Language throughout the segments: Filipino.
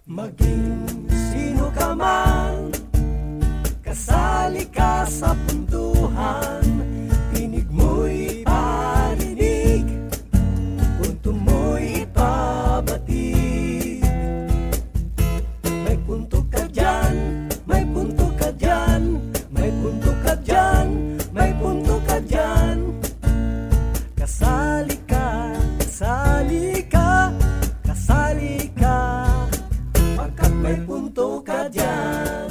Maging sino ka man, kasali ka sa puntuhan, tinig mo'y parinig, punto mo'y ipabatid. May punto ka dyan, may punto ka dyan, may punto ka dyan, may punto ka dyan. Kasali ka, kasali ka, kasali ka, pagkat may punto ka dyan.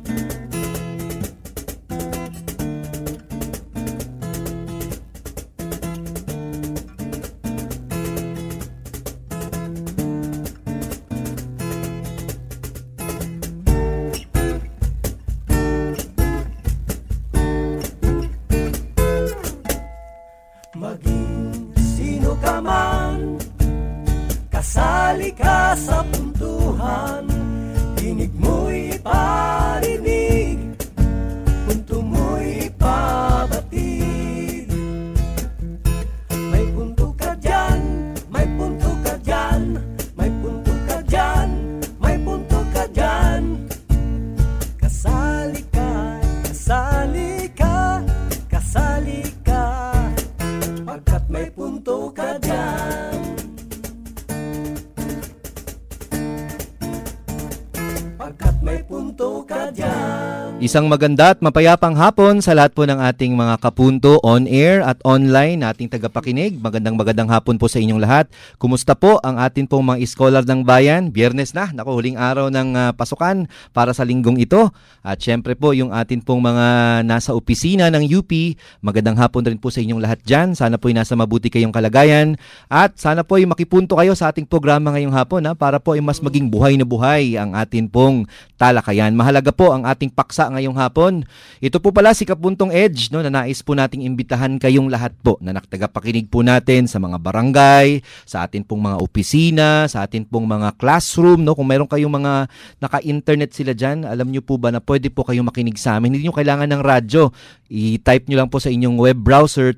Maging sino ka man, kasali ka sa puntuhan, tinig mo'y parinig, punto mo'y pabatid. May punto ka dyan, may punto ka dyan, may punto ka dyan, may punto ka dyan. Kasali ka, kasali ka, kasali ka, pagkat may punto ka dyan. Pagkat may punto ka dyan. Isang maganda at mapayapang hapon sa lahat po ng ating mga kapunto on air at online, ating tagapakinig. Magandang hapon po sa inyong lahat. Kumusta po ang atin pong mga scholar ng bayan? Biyernes na, naku, huling araw ng pasukan para sa linggong ito. At syempre po yung atin pong mga nasa opisina ng UP, magandang hapon rin po sa inyong lahat dyan. Sana po ay nasa mabuti kayong kalagayan at sana po ay makipunto kayo sa ating programa ngayong hapon para po ay mas maging buhay na buhay ang atin pong talakayan. Mahalaga po ang ating paksa ngayong hapon. Ito po pala si Kapuntong Edge, na nais po nating imbitahan kayong lahat po na nakatagapakinig po natin sa mga barangay, sa atin pong mga opisina, sa atin pong mga classroom. Kung mayroon kayong mga naka-internet sila dyan, alam nyo po ba na pwede po kayong makinig sa amin. Hindi nyo kailangan ng radyo. I-type nyo lang po sa inyong web browser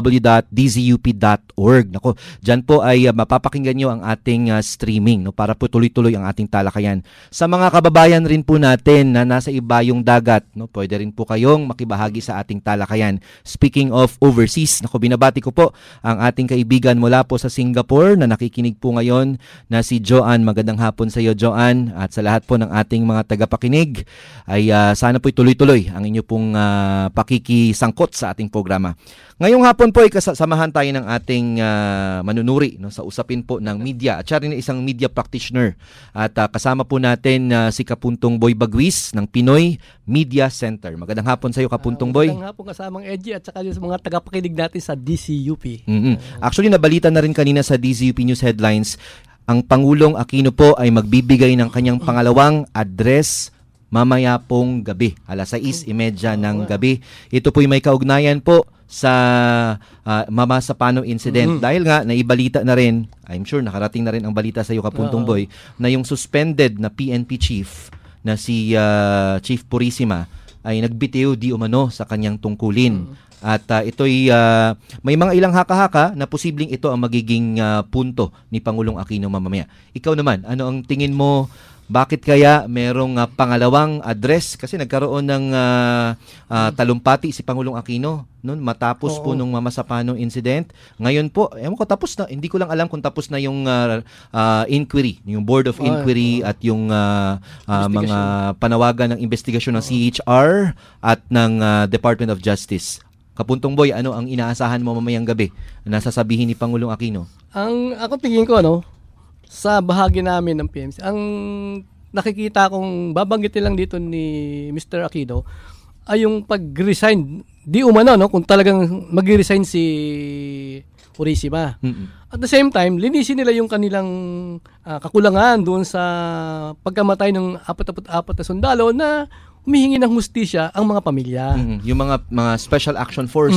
www.dzup.org. Nako, dyan po ay mapapakinggan nyo ang ating streaming para po tuloy-tuloy ang ating talakayan. Sa mga kababayan rin po natin na nasa ibayong dagat, pwede rin po kayong makibahagi sa ating talakayan. Speaking of overseas, binabati ko po ang ating kaibigan mula po sa Singapore na nakikinig po ngayon na si Joanne. Magandang hapon sa iyo, Joanne, at sa lahat po ng ating mga tagapakinig ay sana po'y tuloy-tuloy ang inyo pong pakikisangkot sa ating programa. Ngayong hapon po ay kasamahan tayo ng ating manunuri sa usapin po ng media at siya rin isang media practitioner at kasama po natin si Kapuntong Boy Bagwis ng Pinoy Media Center. Magandang hapon sa iyo, Kapuntong Boy. Magandang hapon kasamang Edgy at saka sa mga tagapakinig natin sa DZUP. Actually, nabalita na rin kanina sa DZUP News Headlines, ang Pangulong Aquino po ay magbibigay ng kanyang pangalawang address mamaya pong gabi, alas 6:30 ng gabi. Ito po'y may kaugnayan po sa Mamasapano incident. Dahil nga, naibalita na rin, I'm sure nakarating na rin ang balita sa iyo, Kapuntong Boy, na yung suspended na PNP chief na si Chief Purisima ay nagbitiw di umano sa kanyang tungkulin. At ito'y may mga ilang haka-haka na posibleng ito ang magiging punto ni Pangulong Aquino mamaya. Ikaw naman, ano ang tingin mo? Bakit kaya merong pangalawang address? Kasi nagkaroon ng talumpati si Pangulong Aquino matapos po nung Mamasapano incident. Ngayon po, ko tapos na. Hindi ko lang alam kung tapos na yung inquiry, yung Board of Inquiry at yung mga panawagan ng investigasyon ng CHR at ng Department of Justice. Kapuntong Boy, ano ang inaasahan mo mamayang gabi na sasabihin ni Pangulong Aquino? Ako tingin ko, sa bahagi namin ng PMC, ang nakikita kong babanggitin lang dito ni Mr. Aquino ay yung pag-resign. Di umano, kung talagang mag-resign si Purisima. At the same time, linisin nila yung kanilang kakulangan doon sa pagkamatay ng 44 na sundalo na humihingi ng hustisya ang mga pamilya. Yung mga Special Action Force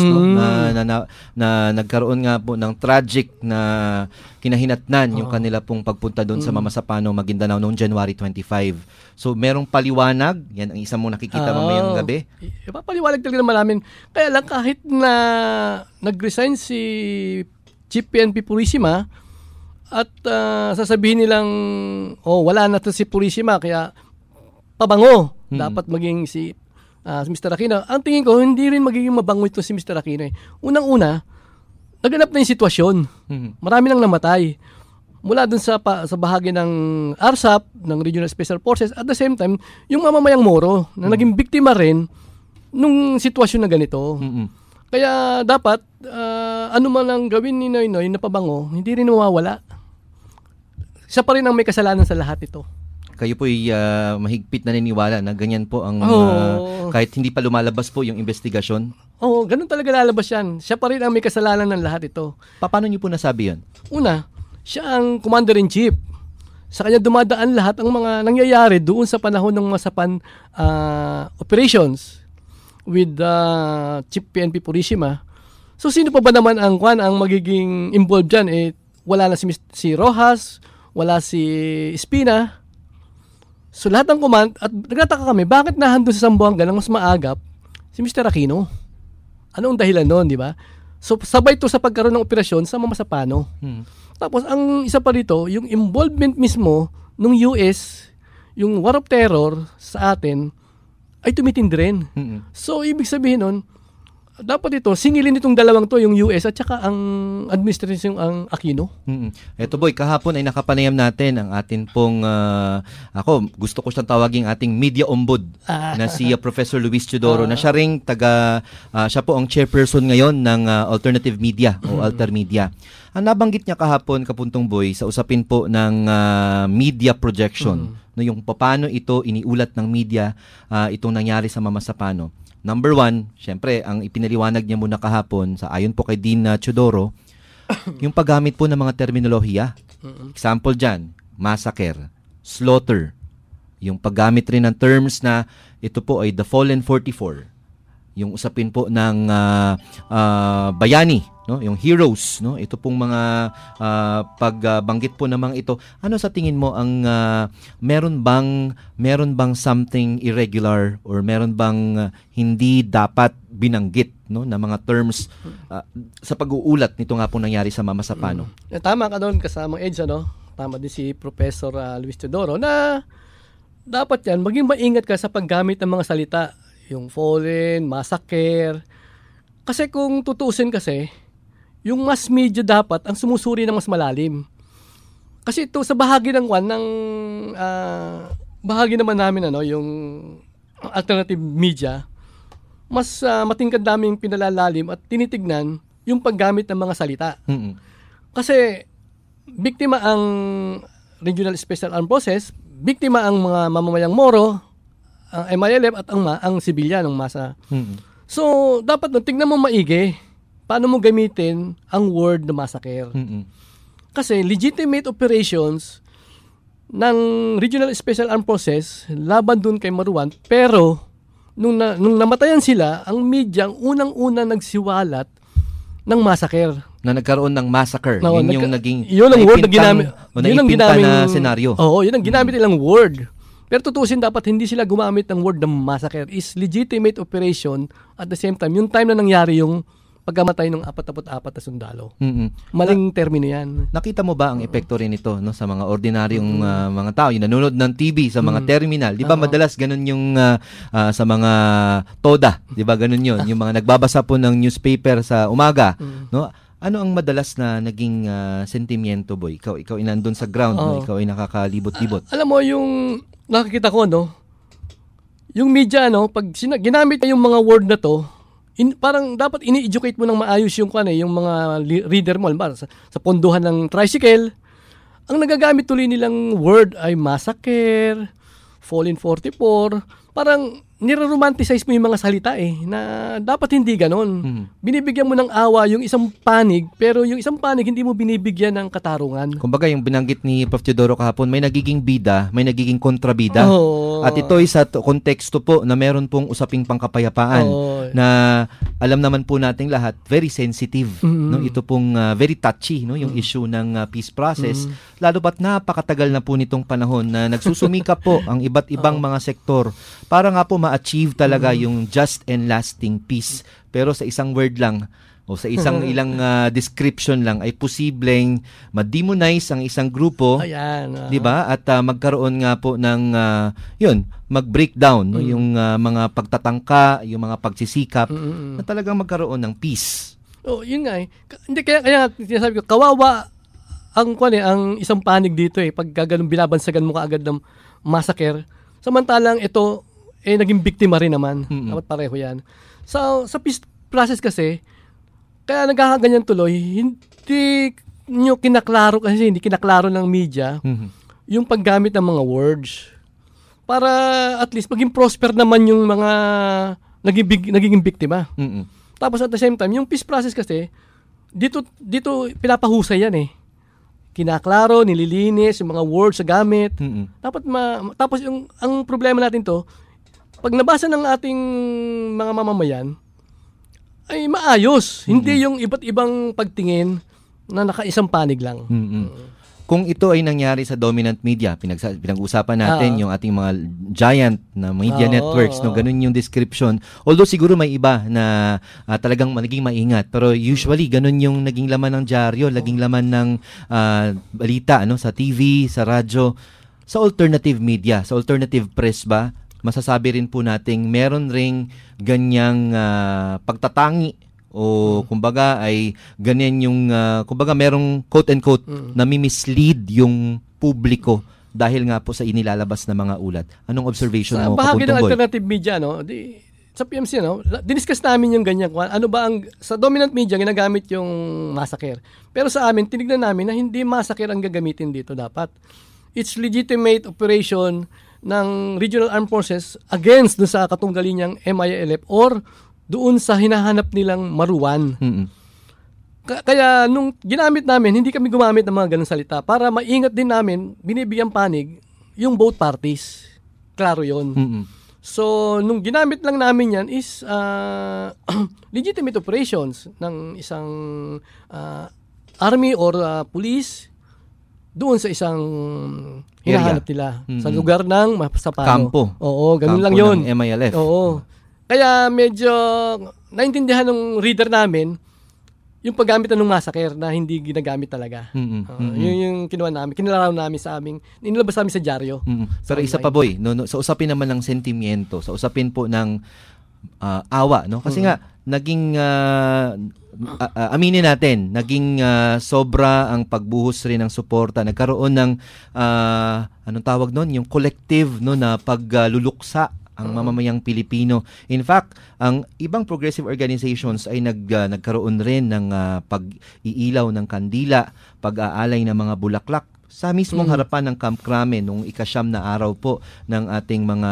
na nagkaroon nga po ng tragic na kinahinatnan yung kanila pong pagpunta doon sa Mamasapano, Maguindanao noong January 25. So merong paliwanag, yan ang isa mong nakikita mamayang gabi. Ipapaliwanag talaga naman namin. Kaya lang kahit na nag-resign si Chief PNP Purisima, at sasabihin nilang wala na to si Purisima kaya pabango dapat maging si Mr. Aquino. Ang tingin ko hindi rin magiging mabango ito si Mr. Aquino. Unang-una, naganap na yung sitwasyon. Marami nang namatay. Mula dun sa bahagi ng ARSAP, ng Regional Special Forces, at the same time, yung mamamayang Moro na naging biktima rin nung sitwasyon na ganito. Kaya dapat, ano man ang gawin ni Noynoy na pabango, hindi rin mawawala. Siya pa rin ang may kasalanan sa lahat ito. Kayo po ay mahigpit na niniwala na ganyan po ang kahit hindi pa lumalabas po yung investigasyon? Ganun talaga lalabas yan. Siya pa rin ang may kasalanan ng lahat ito. Paano niyo po nasabi yan? Una, siya ang commander-in-chief. Sa kanya dumadaan lahat ang mga nangyayari doon sa panahon ng masapan operations with Chief PNP Purisima. So sino pa ba naman ang magiging involved dyan? Wala na si Rojas, wala si Espina. So lahat ng command, at nagtataka kami, bakit nahandun sa Zamboanga ng mas maagap si Mr. Aquino? Ano ang dahilan nun, di ba? So sabay to sa pagkaroon ng operasyon sa Mamasapano. Tapos ang isa pa dito, yung involvement mismo ng US, yung war of terror sa atin, ay tumitindi rin. So ibig sabihin nun, dapat ito, singilin itong dalawang to, yung US at saka ang administration ang Aquino. Eto boy, kahapon ay nakapanayam natin ang atin pong, ako gusto ko siyang tawaging ating media ombud na si Professor Luis Teodoro na siya ring siya po ang chairperson ngayon ng Alternative Media o Alter Media. Ang nabanggit niya kahapon, Kapuntong Boy, sa usapin po ng media projection, no, yung paano ito iniulat ng media itong nangyari sa Mamasapano. Number one, syempre, ang ipinaliwanag niya muna kahapon, sa ayon po kay Dean Teodoro, yung paggamit po ng mga terminolohiya. Example dyan, massacre, slaughter. Yung paggamit rin ng terms na ito po ay the fallen 44. Yung usapin po ng bayani, no? Yung heroes, no? Ito pong mga pagbanggit po ng mga ito. Ano sa tingin mo ang meron bang something irregular or meron bang hindi dapat binanggit, no, na mga terms sa pag-uulat nito nga pong nangyari sa Mamasapano? Tama ka doon, kasamang EDSA, no? Tama din si Professor Luis Teodoro na dapat yan, maging maingat ka sa paggamit ng mga salita. Yung fallen, massacre. Kasi kung tutuusin kasi, yung mass media dapat ang sumusuri ng mas malalim. Kasi ito sa bahagi ng bahagi naman namin yung alternative media, mas matingkad namin pinalalalim at tinitignan yung paggamit ng mga salita. Kasi biktima ang Regional Special Armed Forces, biktima ang mga mamamayang Moro, ang MILF at ang sibilyan ng masa. So, dapat tignan mo maigi paano mo gamitin ang word na massacre. Kasi legitimate operations ng Regional Special Armed Forces laban dun kay Maruan, pero nung namatayan sila, ang media ang unang-una nagsiwalat ng massacre. Na nagkaroon ng massacre. Yun yung naging yun ang word na ginamit. Yun ang ginamit na senaryo. Oo, yun ang ginamit nilang word. Pero tutusin, dapat hindi sila gumamit ng word na massacre. Is legitimate operation at the same time. Yung time na nangyari yung pagkamatay ng 44 na sundalo. Maling termino yan. Nakita mo ba ang epekto rin ito, no, sa mga ordinaryong mga tao, yung nanonood ng TV sa mga terminal? Di ba madalas ganun yung sa mga TODA? Di ba ganun yun? Yung mga nagbabasa po ng newspaper sa umaga. No? Ano ang madalas na naging sentimiento, boy? Ikaw inandun sa ground, no? Ikaw ay nakakalibot-libot. Alam mo, yung nakikita ko, no, yung media, no, pag ginamit yung mga word na to, parang dapat ini-educate mo ng maayos yung mga reader mo. Sa ponduhan ng tricycle, ang nagagamit tuloy nilang word ay massacre, fallen 44, parang nire-romanticize mo yung mga salita na dapat hindi ganon. Binibigyan mo ng awa yung isang panig, pero yung isang panig hindi mo binibigyan ng katarungan. Kumbaga yung binanggit ni Prof. Teodoro kahapon, may nagiging bida, may nagiging kontrabida. At ito ay sa konteksto po na meron pong usaping pangkapayapaan na alam naman po nating lahat, very sensitive. No? Ito pong very touchy, no? Yung issue ng peace process. Lalo pat napakatagal na po nitong panahon na nagsusumika po ang iba't ibang mga sektor para nga po ma-achieve talaga yung just and lasting peace. Pero sa isang word lang, o sa isang ilang description lang ay posibleng ma-demonize ang isang grupo. Ayan. 'Di ba? At magkaroon nga po ng mag-breakdown no, yung mga pagtatangka, yung mga pagsisikap na talagang magkaroon ng peace. Oh, yun nga eh. Hindi kaya sinasabi ko, kawawa ang isang panig dito eh pag ganun binabansagan mo kaagad ng massacre. Samantalang ito naging biktima rin naman. Dapat pareho 'yan. So, sa peace process kasi kaya nagkakaganyan tuloy, hindi kinaklaro ng media yung paggamit ng mga words para at least maging prosper naman yung mga naging biktima. Tapos at the same time, yung peace process kasi, dito pinapahusay yan eh. Kinaklaro, nililinis, yung mga words sa gamit. Tapos ang problema natin to, pag nabasa ng ating mga mamamayan, ay maayos. Hindi yung iba't ibang pagtingin na nakaisang panig lang. Kung ito ay nangyari sa dominant media, pinag-usapan natin yung ating mga giant na media networks, no, ganun yung description. Although siguro may iba na talagang naging maingat, pero usually ganun yung naging laman ng dyaryo, naging laman ng balita, ano, sa TV, sa radyo, sa alternative media, sa alternative press ba, masasabi rin po nating meron ring ganyang pagtatangi o kumbaga ay ganyan yung kumbaga merong quote-unquote nami-mislead yung publiko dahil nga po sa inilalabas na mga ulat. Anong observation mo, bahagi ng Kapuntong Boy? alternative media, no? Sa PMC, no? Diniscuss namin yung ganyan. Ano ba sa dominant media ginagamit yung massacre. Pero sa amin, tinignan namin na hindi massacre ang gagamitin dito dapat. It's legitimate operation ng Regional Armed Forces against dun sa katunggali niyang MILF or doon sa hinahanap nilang maruwan. Kaya nung ginamit namin, hindi kami gumamit ng mga ganung salita para maingat din namin, binibigyan panig yung both parties. Klaro yun. So, nung ginamit lang namin yan is legitimate operations ng isang army or police doon sa isang hinahanap nila sa lugar ng Sapano. Kampo. Oo, ganun Kampo lang yun. ng MILF. Oo. Kaya medyo naintindihan ng reader namin yung paggamit ng massacre na hindi ginagamit talaga. Yun yung kinuha namin, kinilaraw namin sa aming, inilabas namin sa dyaryo. Pero isa pa, Boy, sa usapin naman ng sentimiento, sa usapin po ng awa, no? Kasi nga naging aminin natin, naging sobra ang pagbuhos rin ng suporta. Nagkaroon ng anong tawag noon, yung collective no na pagluluksa ang mamamayang Pilipino. In fact, ang ibang progressive organizations ay nagkaroon rin ng pag-iilaw ng kandila, pag-aalay ng mga bulaklak sa mismong harapan ng Camp Crame nung ika-9 na araw po ng ating mga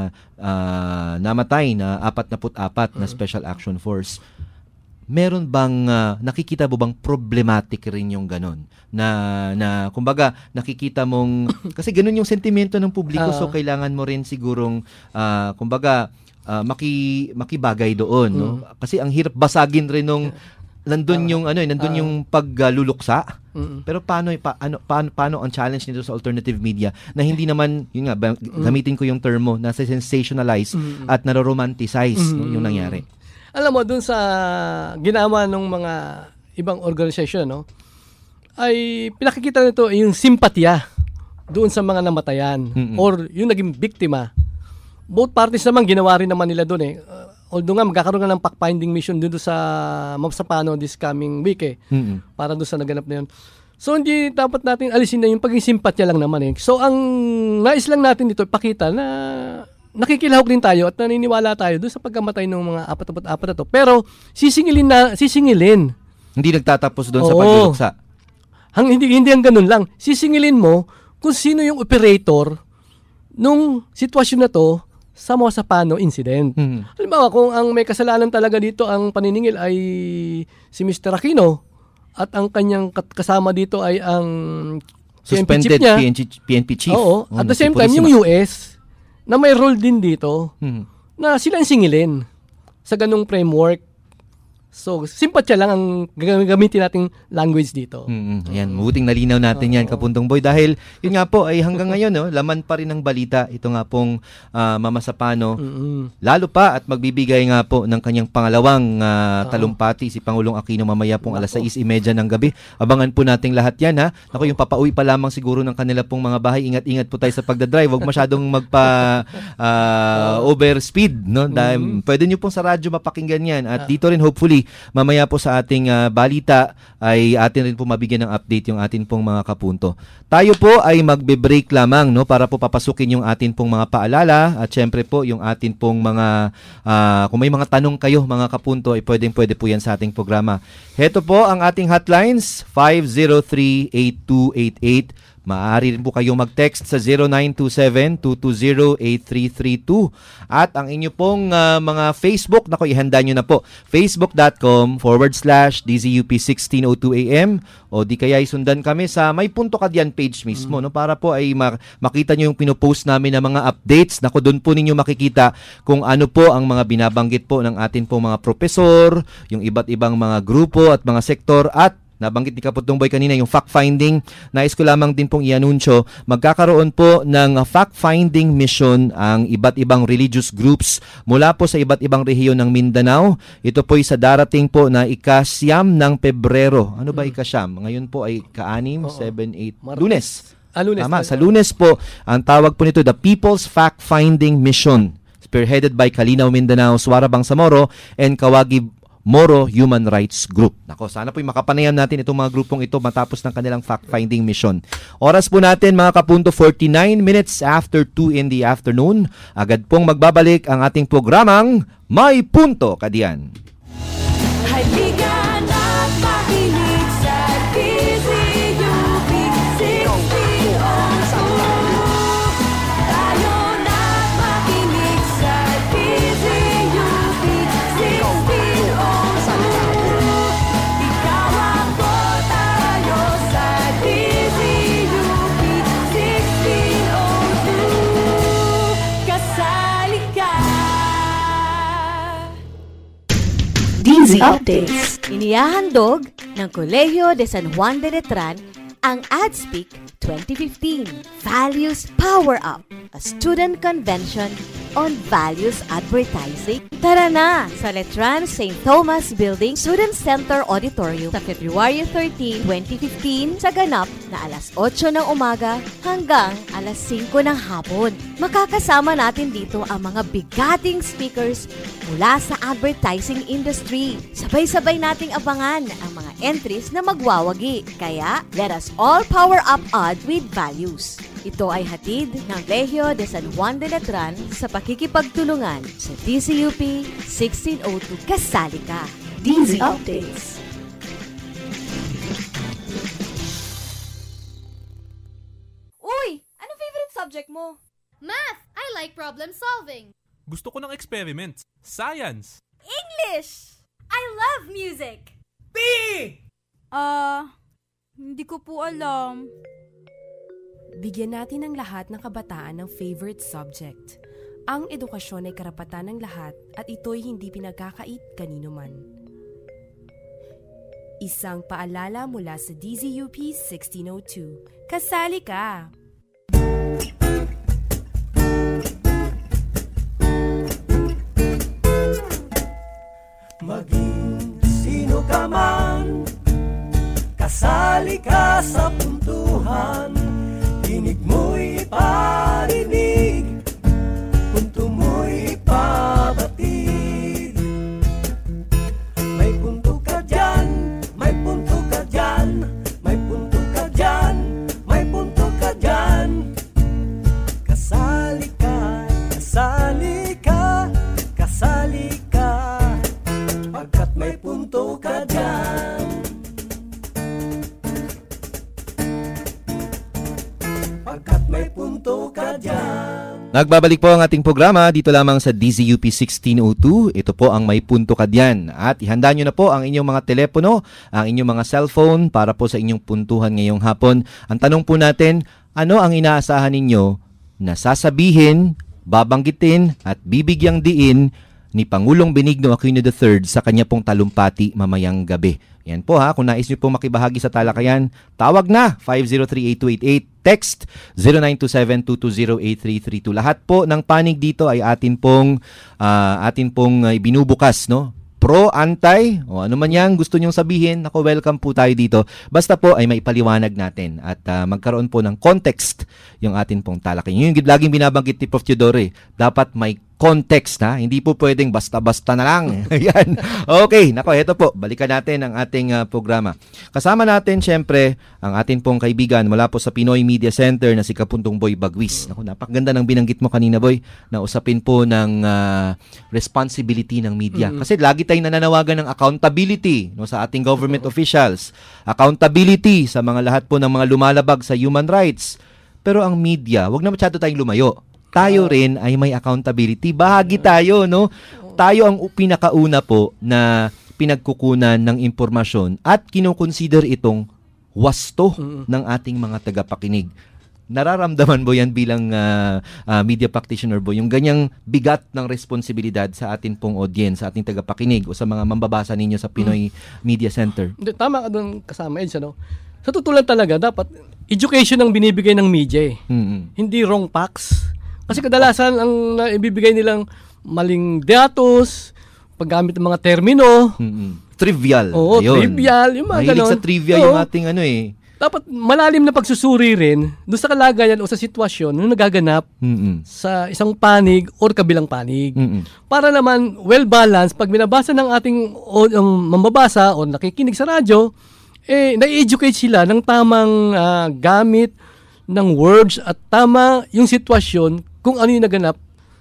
namatay na 44 na Special Action Force. Meron bang nakikita mo bang problematic rin yung ganon na kumbaga nakikita mong kasi ganon yung sentimento ng publiko, so kailangan mo rin sigurong kumbaga makibagay doon, no? Kasi ang hirap basagin rin nung nandun yung yung pagluluksa. Pero paano ang challenge nito sa alternative media na hindi naman yun nga gamitin ko yung term mo na sensationalize at naroromanticize yung nangyari. Alam mo, dun sa ginawa ng mga ibang organisasyon, no, ay pinakikita nito yung simpatya doon sa mga namatayan or yung naging biktima. Both parties naman, ginawa rin naman nila doon eh. Although nga, magkakaroon nga ng fact-finding mission doon sa Sapano this coming week eh. Para doon sa naganap na yun. So, hindi dapat natin alisin na yung paging simpatya lang naman eh. So, ang nais lang natin dito, ipakita na nakikilahok din tayo at naniniwala tayo doon sa pagkamatay ng mga 44 na to. Pero sisingilin. Hindi nagtatapos doon sa pagluluksa. Hindi ang ganun lang. Sisingilin mo kung sino yung operator nung sitwasyon na to sa Sapano incident. Halimbawa, kung ang may kasalanan talaga dito ang paniningil ay si Mr. Aquino at ang kanyang kasama dito ay ang suspended PNP chief. Oo. At the same time, yung US na may role din dito na sila ang singilin sa ganung framework. So, simpatya lang ang gagamitin nating language dito. Ayan, mabuting nalinaw natin yan, Kapuntong Boy. Dahil, yun nga po, ay hanggang ngayon, no, laman pa rin ng balita. Ito nga pong Mama Sapano. Lalo pa at magbibigay nga po ng kanyang pangalawang talumpati, si Pangulong Aquino, mamaya pong alas 6:30 ng gabi. Abangan po nating lahat yan, ha? Naku, yung papauwi pa lamang siguro ng kanila pong mga bahay. Ingat-ingat po tayo sa pagdadrive. Huwag masyadong overspeed, no? Dahil pwede nyo pong sa radyo mapakinggan yan. At dito rin, hopefully, mamaya po sa ating balita ay atin rin po mabigyan ng update yung atin pong mga kapunto. Tayo po ay magbe-break lamang, no, para po papasukin yung atin pong mga paalala at syempre po yung atin pong mga kung may mga tanong kayo mga kapunto ay pwede po yan sa ating programa. Heto po ang ating hotlines 503-8288. Maaari rin po kayong mag-text sa 0927-220-8332. At ang inyo pong mga Facebook, naku, ihanda nyo na po. Facebook.com/DZUP1602AM o di kaya isundan kami sa May Punto Ka Diyan page mismo, no, para po ay makita nyo yung pinopost namin na mga updates. Naku, doon po ninyo makikita kung ano po ang mga binabanggit po ng atin po mga profesor, yung iba't ibang mga grupo at mga sektor at nabanggit ni Kapuntong Boy kanina yung fact-finding. Nais ko lamang din pong i-anunsyo, magkakaroon po ng fact-finding mission ang iba't ibang religious groups mula po sa iba't ibang rehiyon ng Mindanao. Ito po ay sa darating po na ika-9 ng Pebrero. Ano ba ika-9? Ngayon po ay ka-6, 7, 8, Lunes. Lunes. Tama, sa Lunes po, ang tawag po nito, the People's Fact-Finding Mission, spearheaded by Kalinaw Mindanao, Suara Bangsamoro, and Kawagi Moro Human Rights Group. Nako, sana po'y makapanayam natin itong mga grupong ito matapos ng kanilang fact-finding mission. Oras po natin mga kapunto, 49 minutes after 2 in the afternoon. Agad pong magbabalik ang ating programang May Punto Ka Diyan. Halika na't makinig sa DZUP 1602. Tayo na't makinig sa DZUP 1602. Ikaw ako, tayo sa DZUP 1602. Kasali ka. DZ Updates. Inihahandog ng Kolehiyo de San Juan de Letran ang AdSpeak 2015 Values Power Up, a student convention on values advertising. Tara na sa Letran St. Thomas Building Student Center Auditorium sa February 13, 2015 sa ganap na alas 8 ng umaga hanggang alas 5 ng hapon. Makakasama natin dito ang mga bigating speakers mula sa advertising industry. Sabay-sabay nating abangan ang mga entries na magwawagi. Kaya, let us all power up ad with values. Ito ay hatid ng Colegio de San Juan de Letran sa pakikipagtulungan sa DZUP 1602. Kasali ka! DZ Updates. Uy! Ano favorite subject mo? Math! I like problem solving. Gusto ko ng experiments. Science. English! I love music. Hindi ko po alam. Bigyan natin ang lahat ng kabataan ng favorite subject. Ang edukasyon ay karapatan ng lahat at ito'y hindi pinagkakait kanino man. Isang paalala mula sa DZUP 1602. Kasali ka! Maging sino ka man, kasali ka sa puntuhan. Tinig mo'y parinig, punto mo'y pabatid. May punto ka dyan, may punto ka dyan, may punto ka dyan, may punto ka dyan. Kasali ka, kasali ka, kasali ka, pagkat may punto ka dyan. Pagkat may punto ka dyan. Nagbabalik po ang ating programa dito lamang sa DZUP 1602. Ito po ang May Punto Ka Diyan. At ihanda nyo na po ang inyong mga telepono, ang inyong mga cellphone para po sa inyong puntuhan ngayong hapon. Ang tanong po natin, ano ang inaasahan ninyo na sasabihin, babanggitin at bibigyang diin ni Pangulong Benigno Aquino III sa kanya pong talumpati mamayang gabi. Yan po ha, kung nais nyo pong makibahagi sa talakayan, tawag na 503-8288, text 0927-220-8332. Lahat po ng panig dito ay atin pong ibinubukas, no? Pro, anti, o ano man yan gusto nyong sabihin, ako welcome po tayo dito. Basta po ay maipaliwanag natin at magkaroon po ng context yung atin pong talakayan. Yung laging binabanggit ni Prof. Teodoro, dapat may context, ha? Hindi po pwedeng basta-basta na lang. Ayan. Okay, nako, ito po. Balikan natin ang ating programa. Kasama natin, syempre, ang atin pong kaibigan mula po sa Pinoy Media Center na si Kapuntong Boy Bagwis. Naku, napakaganda ng binanggit mo kanina, Boy, na usapin po ng responsibility ng media. Kasi lagi tayong nananawagan ng accountability, no, sa ating government officials. Accountability sa mga lahat po ng mga lumalabag sa human rights. Pero ang media, wag na masyado tayong lumayo. Tayo rin ay may accountability. Bahagi tayo, no? Tayo ang pinakauna po na pinagkukunan ng impormasyon at kinukonsider itong wasto ng ating mga tagapakinig. Nararamdaman mo yan bilang media practitioner, bo, yung ganyang bigat ng responsibilidad sa atin pong audience, sa ating tagapakinig o sa mga mambabasa ninyo sa Pinoy Media Center? Tama ka doon kasama, Eds, ano? Sa totoo lang talaga, dapat education ang binibigay ng media. Hindi wrong facts. Kasi kadalasan ang ibibigay nilang maling datos, paggamit ng mga termino. Trivial. Oo, ayun. Trivial. Yung mga mahilig sa trivia yung ating Dapat malalim na pagsusuri rin doon sa kalagayan o sa sitwasyon na nagaganap sa isang panig o kabilang panig. Para naman well-balanced, pag binabasa ng ating mambabasa o nakikinig sa radyo, na-educate sila ng tamang gamit ng words at tama yung sitwasyon kung ano yung naganap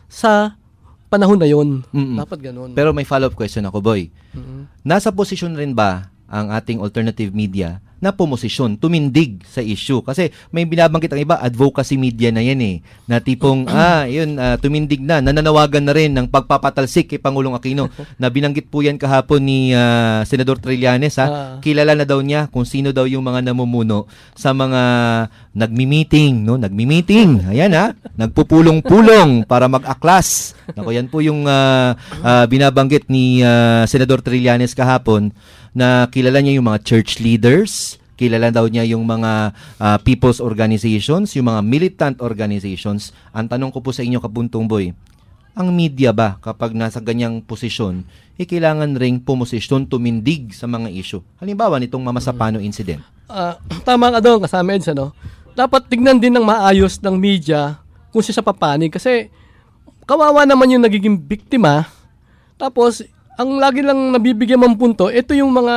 sa panahon na yun. Dapat ganun. Pero may follow-up question ako, Boy. Nasa posisyon rin ba ang ating alternative media na pumosisyon, tumindig sa issue? Kasi may binabanggit ang iba, advocacy media na yan na tipong, tumindig na, nananawagan na rin ng pagpapatalsik kay Pangulong Aquino. Na binanggit po yan kahapon ni Senador Trillanes, kilala na daw niya kung sino daw yung mga namumuno sa mga nagmi-meeting, no? Nagmi-meeting, ayan nagpupulong-pulong para mag-aklas. Ako, yan po yung binabanggit ni Senador Trillanes kahapon, na kilala niya yung mga church leaders, kilala daw niya yung mga people's organizations, yung mga militant organizations. Ang tanong ko po sa inyo, Kapuntong Boy, ang media ba kapag nasa ganyang posisyon, kailangan ring pumosisyon, tumindig sa mga issue? Halimbawa, nitong Mama Sapano incident. Tama ka doon, kasama Eds, ano? Dapat tignan din ng maayos ng media kung siya sa papanig. Kasi kawawa naman yung nagiging biktima. Tapos, ang lagi lang nabibigyan mong punto, ito yung mga,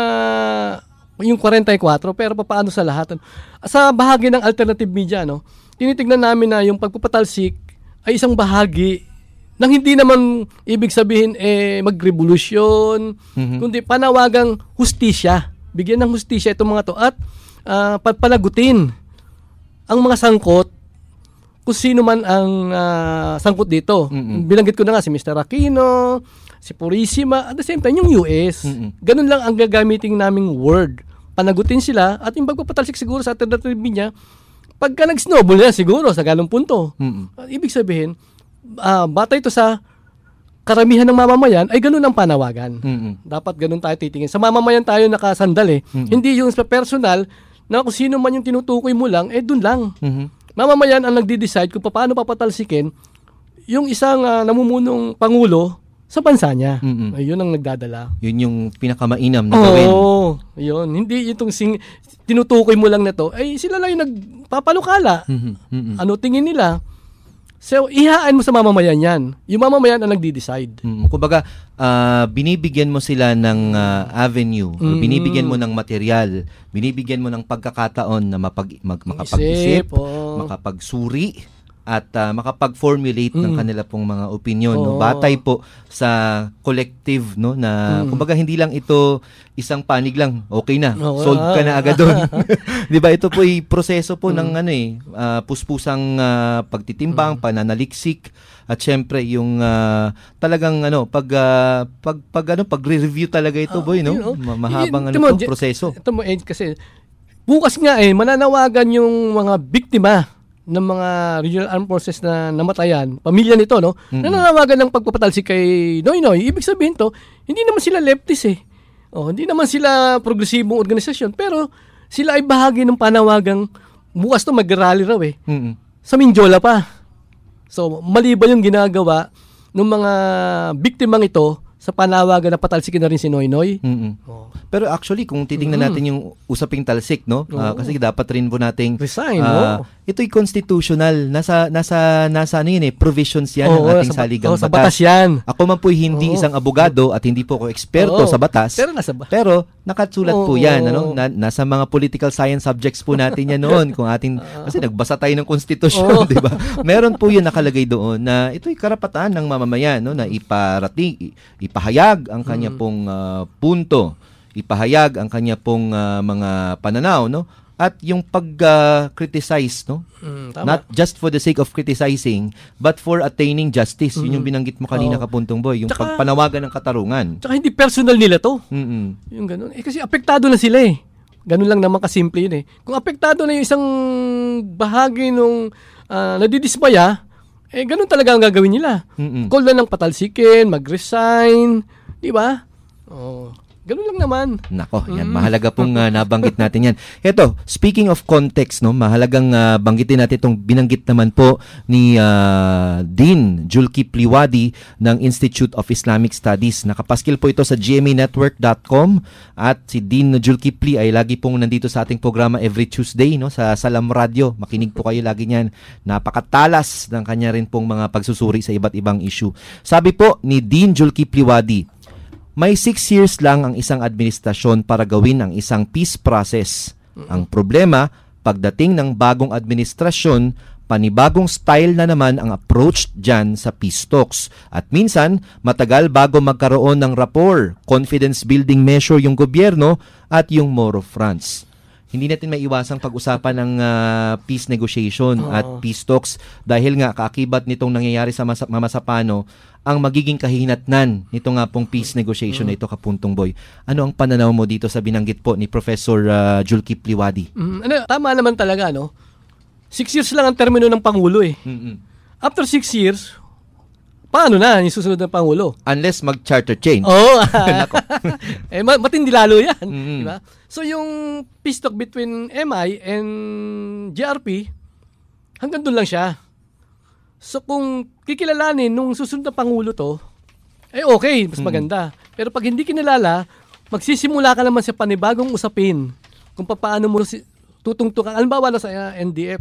yung 44, pero paano sa lahat? Sa bahagi ng alternative media, no, tinitignan namin na yung pagpapatalsik ay isang bahagi nang hindi naman ibig sabihin magrevolusyon, kundi panawagang hustisya. Bigyan ng hustisya itong mga to at panagutin ang mga sangkot kung sino man ang sangkot dito. Binanggit ko na nga si Mr. Aquino, si Purisima, at the same time, yung US. Ganun lang ang gagamitin naming word. Panagutin sila, at yung pagpapatalsik siguro sa alternative media, pagka nag-snowball na siguro sa ganong punto. Ibig sabihin, bata ito sa karamihan ng mamamayan, ay ganun ang panawagan. Dapat ganun tayo titingin. Sa mamamayan tayo nakasandal Hindi yung sa personal, na kung sino man yung tinutukoy mo lang, dun lang. Mamamayan ang nagdi-decide kung paano papatalsikin yung isang namumunong pangulo sa bansa niya. Yun ang nagdadala. Yun yung pinakamainam na gawin. Oo, yun. Hindi itong tinutukoy mo lang na to, ay sila lang yung nagpapalukala. Ano tingin nila? So, ihaan mo sa mamamayan yan. Yung mamamayan ang nagdi-decide. Kumbaga, binibigyan mo sila ng avenue, binibigyan mo ng material, binibigyan mo ng pagkakataon na makapag-isip, makapagsuri, at makapag-formulate ng kanila pong mga opinion, no? Batay po sa collective, no, na kumbaga hindi lang ito isang panig lang, okay na, solve ka na agad doon. 'Di ba? Ito po ay proseso po ng puspusang pagtitimbang, pananaliksik, at syempre yung talagang pag-review talaga ito, Boy, no? Mahabang proseso. Ito mo kasi bukas nga mananawagan yung mga biktima ng mga regional armed forces na namatayan, pamilya nito, no? Nananawagan ng pagpapatalsik kay Noynoy. Ibig sabihin to, hindi naman sila leftist eh. Hindi naman sila progresibong organisasyon, pero sila ay bahagi ng panawagang bukas to mag-rally raw eh. Sa Mindiola pa. So, mali ba yung ginagawa ng mga biktimang ito sa panawagan na patalsikin na rin si Noynoy? Pero actually, kung titingnan natin yung usaping talsik, no? Kasi dapat rin po nating resign, ito'y constitutional. Nasa ano yun provisions yan ng ating saligang sa batas yan. Ako man po hindi isang abogado at hindi po ako eksperto sa batas. Pero nakasulat po yan, ano? Nasa mga political science subjects po natin yan noon. Kasi nagbasa tayo ng konstitusyon, di ba? Meron po yun nakalagay doon na ito'y karapatan ng mamamayan, no? Na ipahayag ang kanya pong punto, ipahayag ang kanya pong mga pananaw, no? At yung pag-criticize, no? Not just for the sake of criticizing, but for attaining justice. Yun yung binanggit mo kanina, Kapuntong Boy, yung pagpanawagan ng katarungan. Tsaka hindi personal nila to. Yung ganun. Kasi apektado na sila eh. Ganun lang naman kasimple yun eh. Kung apektado na yung isang bahagi nung nadidismaya, ganun talaga ang gagawin nila. Call na ng patalsikin, mag-resign, di ba? Ganun lang naman. Nako, yan. Mahalaga pong nabanggit natin yan. Eto, speaking of context, no, mahalagang banggitin natin itong binanggit naman po ni Dean Julkipli Wadi ng Institute of Islamic Studies. Nakapaskil po ito sa gmanetwork.com at si Dean Julkipli ay lagi pong nandito sa ating programa every Tuesday, no, sa Salam Radio. Makinig po kayo lagi niyan. Napakatalas ng kanya rin pong mga pagsusuri sa iba't ibang issue. Sabi po ni Dean Julkipli Wadi, may 6 years lang ang isang administrasyon para gawin ang isang peace process. Ang problema, pagdating ng bagong administrasyon, panibagong style na naman ang approach dyan sa peace talks. At minsan, matagal bago magkaroon ng rapport, confidence building measure yung gobyerno at yung Moro fronts. Hindi natin maiwasang pag-usapan ng peace negotiation at peace talks dahil nga kaakibat nitong nangyayari sa Mamasapano ang magiging kahinatnan nito nga pong peace negotiation na ito, Kapuntong Boy. Ano ang pananaw mo dito sa binanggit po ni Professor Julkipli Wadi? Tama naman talaga, no? 6 years lang ang termino ng Pangulo eh. After 6 years, paano na yung susunod ng Pangulo? Unless mag-charter change. Matindi lalo yan. Diba? So yung peace talk between MI and GRP, hanggang doon lang siya. So kung kikilalanin nung susunod na Pangulo to, okay, mas maganda. Pero pag hindi kinilala, magsisimula ka naman sa panibagong usapin kung paano mo tutungtungan. Halimbawa na sa NDF,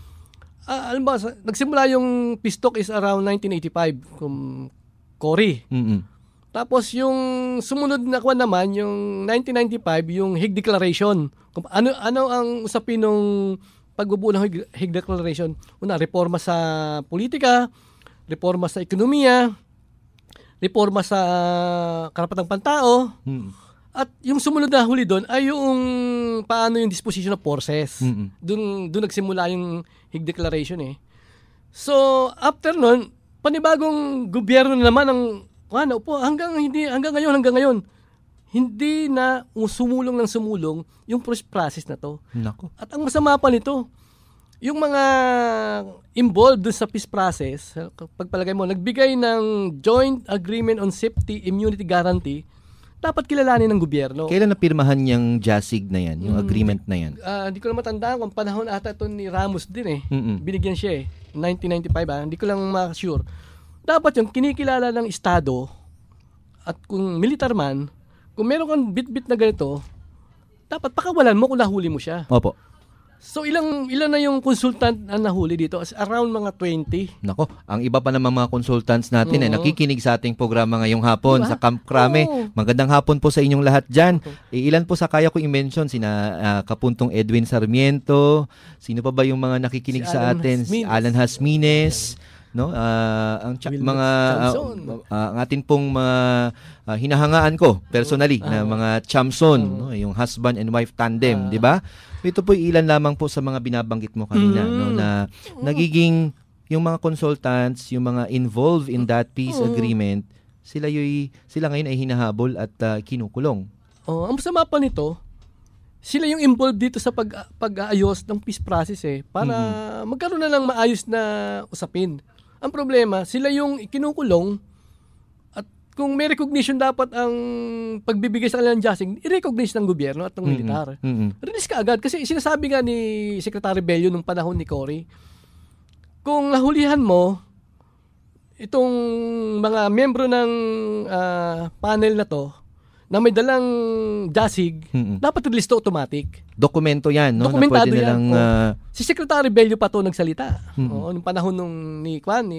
nagsimula yung peace talk is around 1985 kung Cory. Tapos yung sumunod na kuwan naman, yung 1995, yung Hague Declaration. Kung ano ang usapin ng pagbubuo ng Hague Declaration? Una, reforma sa politika, reforma sa ekonomiya, reforma sa karapatang pantao, at yung sumunod na huli doon ay yung paano yung disposition of forces. Doon nagsimula yung Hague Declaration eh. So, after nun, panibagong gobyerno na naman ang hanggang ngayon hindi na sumulong yung process na to. Nako. At ang masama pa nito, yung mga involved dun sa peace process, pagpalagay mo, nagbigay ng Joint Agreement on Safety Immunity Guarantee, dapat kilalanin ng gobyerno. Kailan napirmahan yung JASIG na yan, yung agreement na yan? Hindi ko na matandaan kung panahon ata ito ni Ramos din eh. Binigyan siya 1995 hindi ko lang ma-sure. Dapat yung kinikilala ng Estado at kung militar man, kung meron kang bit-bit na ganito, dapat pakawalan mo kung nahuli mo siya. Opo. So ilan na yung consultant na nahuli dito? Around mga 20. Nako, ang iba pa naman mga consultants natin nakikinig sa ating programa ngayong hapon sa Camp Crame. Magandang hapon po sa inyong lahat dyan. Ilan po sa kaya ko i-mention? Sina Kapuntong Edwin Sarmiento, sino pa ba yung mga nakikinig sa atin? Si Alan Hasmines, no? Ang ang atin pong hinahangaan ko personally na mga chamson, no? Yung husband and wife tandem, di ba? Ito po ilan lamang po sa mga binabanggit mo kanina, no, na nagiging yung mga consultants, yung mga involved in that peace agreement, sila ngayon ay hinahabol at kinukulong. Ang masama pa nito, sila yung involved dito sa pag-aayos ng peace process para magkaroon na ng maayos na usapin. Ang problema, sila yung kinukulong at kung may recognition dapat ang pagbibigay sa kanila ng jasig, i-recognize ng gobyerno at ng militar. Release ka agad kasi sinasabi nga ni Secretary Bello nung panahon ni Cory, kung nahulihan mo itong mga membro ng panel na to na may dalang jasig, dapat release to automatic. Dokumento yan, no? Dokumentado na pwede nilang, Si Secretary Bello pa to nagsalita. Nung panahon ni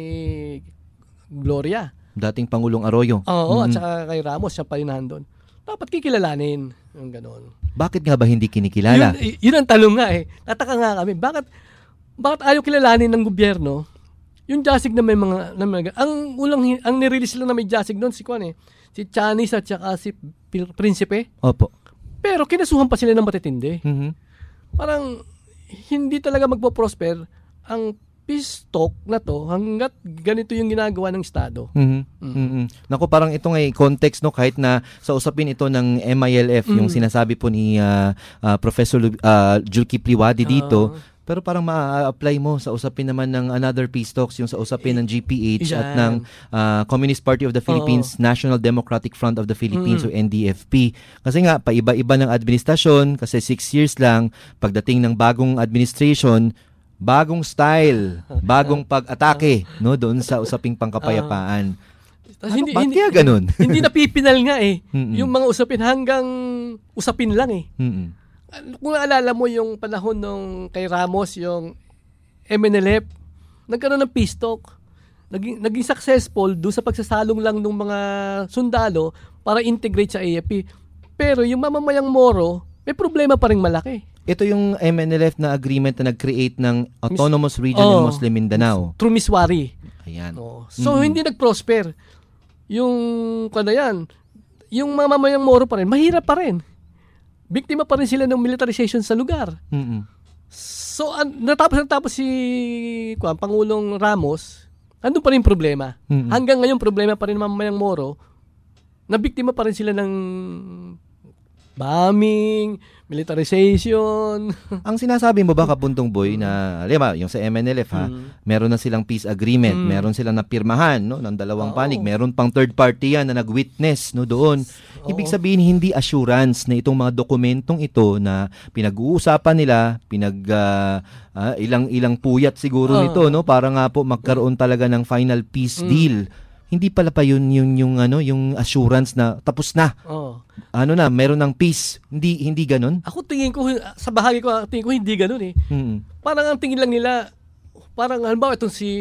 Gloria. Dating Pangulong Arroyo. Oo, at saka kay Ramos, siya pa rin nandun. Dapat kikilalanin. Yung ganon. Bakit nga ba hindi kinikilala? Yun ang talong nga Tataka nga kami. Bakit ayaw kilalanin ng gobyerno yung jasig na may mga ang nirelease lang na may jasig doon si si Chanis at saka si Prinsipe. Opo. Pero kinasuhan pa sila ng matitindi. Parang hindi talaga magpo-prosper ang peace talk na to hanggat ganito yung ginagawa ng Estado. Naku, parang ito nga context, no, kahit na sa usapin ito ng MILF, yung sinasabi po ni Professor Julkie Pliwadi dito, pero parang ma-apply mo sa usapin naman ng another peace talks, yung sa usapin ng GPH at ng Communist Party of the Philippines, National Democratic Front of the Philippines o NDFP. Kasi nga, paiba-iba ng administrasyon, kasi 6 years lang, pagdating ng bagong administration, bagong style, bagong pag-atake, no, doon sa usaping pangkapayapaan. Bakit kaya ganun? Hindi napipinal nga yung mga usapin hanggang usapin lang Kung naalala mo yung panahon nung kay Ramos, yung MNLF, nagkaroon ng peace talk. Naging successful doon sa pagsasalong lang ng mga sundalo para integrate sa AFP. Pero yung mamamayang Moro, may problema pa rin malaki. Ito yung MNLF na agreement na nag-create ng Autonomous Region in Muslim Mindanao. Through Miswari. Ayan. So, hindi nag-prosper. Yung mamamayang Moro pa rin, mahirap pa rin. Biktima pa rin sila ng militarization sa lugar. So, natapos si Pangulong Ramos, andun pa rin problema. Hanggang ngayon, problema pa rin mamayang Moro, na biktima pa rin sila ng bombing, militarization. Ang sinasabi mo ba, Kapuntong Boy, na yung sa MNLF meron na silang peace agreement, meron silang napirmahan, no, ng dalawang panig, meron pang third party yan na nag-witness, no, doon. Ibig sabihin, hindi assurance na itong mga dokumentong ito na pinag-uusapan nila, ilang puyat siguro nito, no, para nga po magkaroon talaga ng final peace deal. Hindi pala pa yun yung assurance na tapos na. Meron ng peace. Hindi ganoon. Ako tingin ko hindi ganoon Parang ang tingin lang nila, parang halimbawa itong si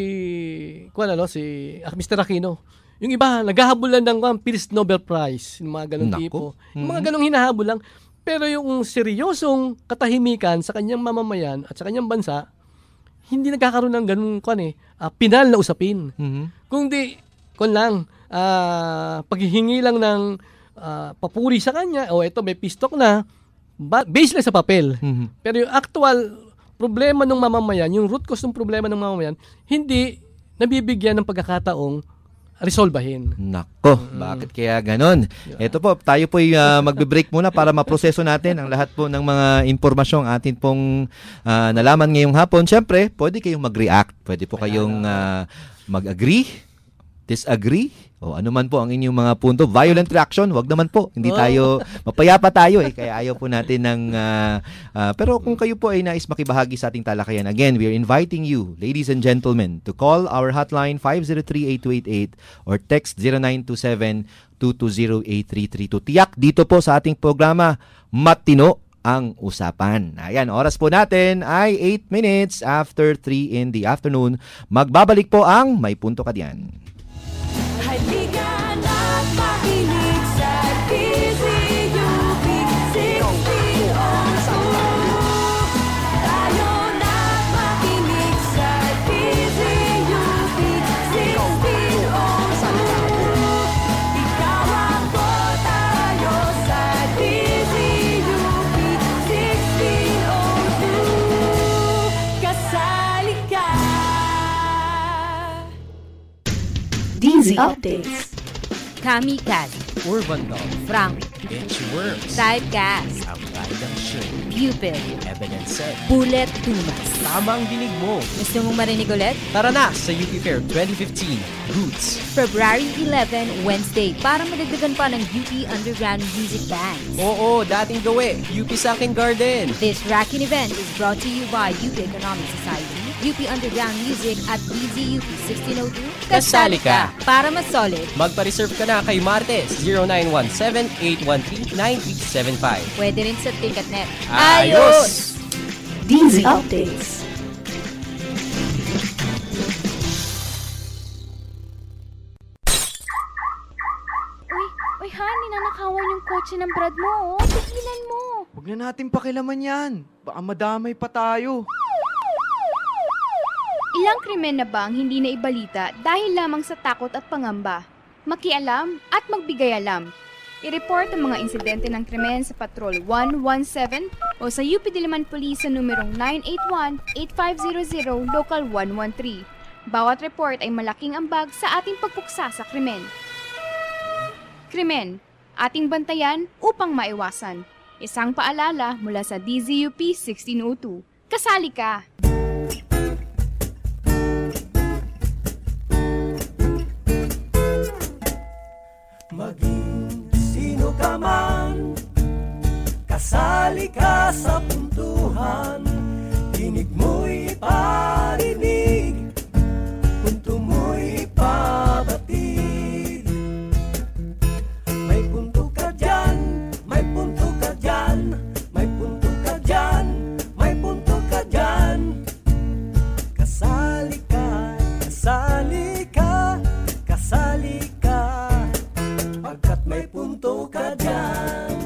Mr. Aquino. Yung iba naghahabulan ng Peace Nobel Prize, yung mga ganung tipo. Yung mga ganung hinahabol lang. Pero yung seryosong katahimikan sa kanyang mamamayan at sa kanyang bansa, hindi nagkakaroon ng ganung pinal na usapin. Kundi paghihingi lang ng papuri sa kanya, ito may peace talk na, based lang sa papel. Pero yung actual problema ng mamamayan, yung root cause ng problema ng mamamayan, hindi nabibigyan ng pagkakataong resolbahin. Nako, bakit kaya ganon? Ito po, tayo po magbe-break muna para maproseso natin ang lahat po ng mga impormasyong atin pong nalaman ngayong hapon. Siyempre, pwede kayong mag-react. Pwede po kayong mag-agree, disagree, o ano man po ang inyong mga punto. Violent reaction, wag naman po. Hindi tayo, mapayapa tayo kaya ayaw po natin ng, pero kung kayo po ay nais makibahagi sa ating talakayan, again, we are inviting you, ladies and gentlemen, to call our hotline 503-8288 or text 0927-220-8332. Tiyak dito po sa ating programa, matino ang usapan. Ayan, oras po natin ay 8 minutes after 3 in the afternoon. Magbabalik po ang May Punto Ka Diyan. Halika na't makinig sa DZUP 1602. Tayo na't makinig sa DZUP 1602. Ikaw ako, tayo sa DZUP 1602. Kasali ka. DZ Updates. Kamikaze. Urban Dog, Frank, Bitchworks, Typecast, Ang Bandang Show, Pupil, Evidence Set. Bullet Tumas. Tama ang dinig mo. Gusto mong marinig ulit? Tara na sa UP Fair 2015, Roots. February 11, Wednesday, para madagdagan pa ng UP Underground Music Band. Oo, dating gawi, UP Sakin Garden. This rockin' event is brought to you by UP Economic Society, UP Underground Music at DZUP 1602. Kasali ka. Para mas solid, Magpa-reserve ka na kay Martes 0917-813-9375. pwede rin sa Ticketnet. Ayos! DZ Updates. Uy, honey, nanakawan yung kotse ng brad mo, oh. Tigilan mo. Huwag na natin pakilaman yan. Baka madamay pa tayo. Ilang krimen na ba ang hindi na ibalita dahil lamang sa takot at pangamba? Makialam at magbigay alam. I-report ang mga insidente ng krimen sa Patrol 117 o sa UP Diliman Police sa numerong 981-8500 Local 113. Bawat report ay malaking ambag sa ating pagpuksa sa krimen. Krimen, ating bantayan upang maiwasan. Isang paalala mula sa DZUP 1602. Kasali ka! Maging sino ka man, kasali ka sa puntuhan. Tinig mo'y parinig, punto mo'y pabatid. May punto ka dyan, may punto ka dyan, may punto ka dyan, may punto ka dyan. Kasali ka, kasali ka, kasali ka. Pagkat may punto ka dyan.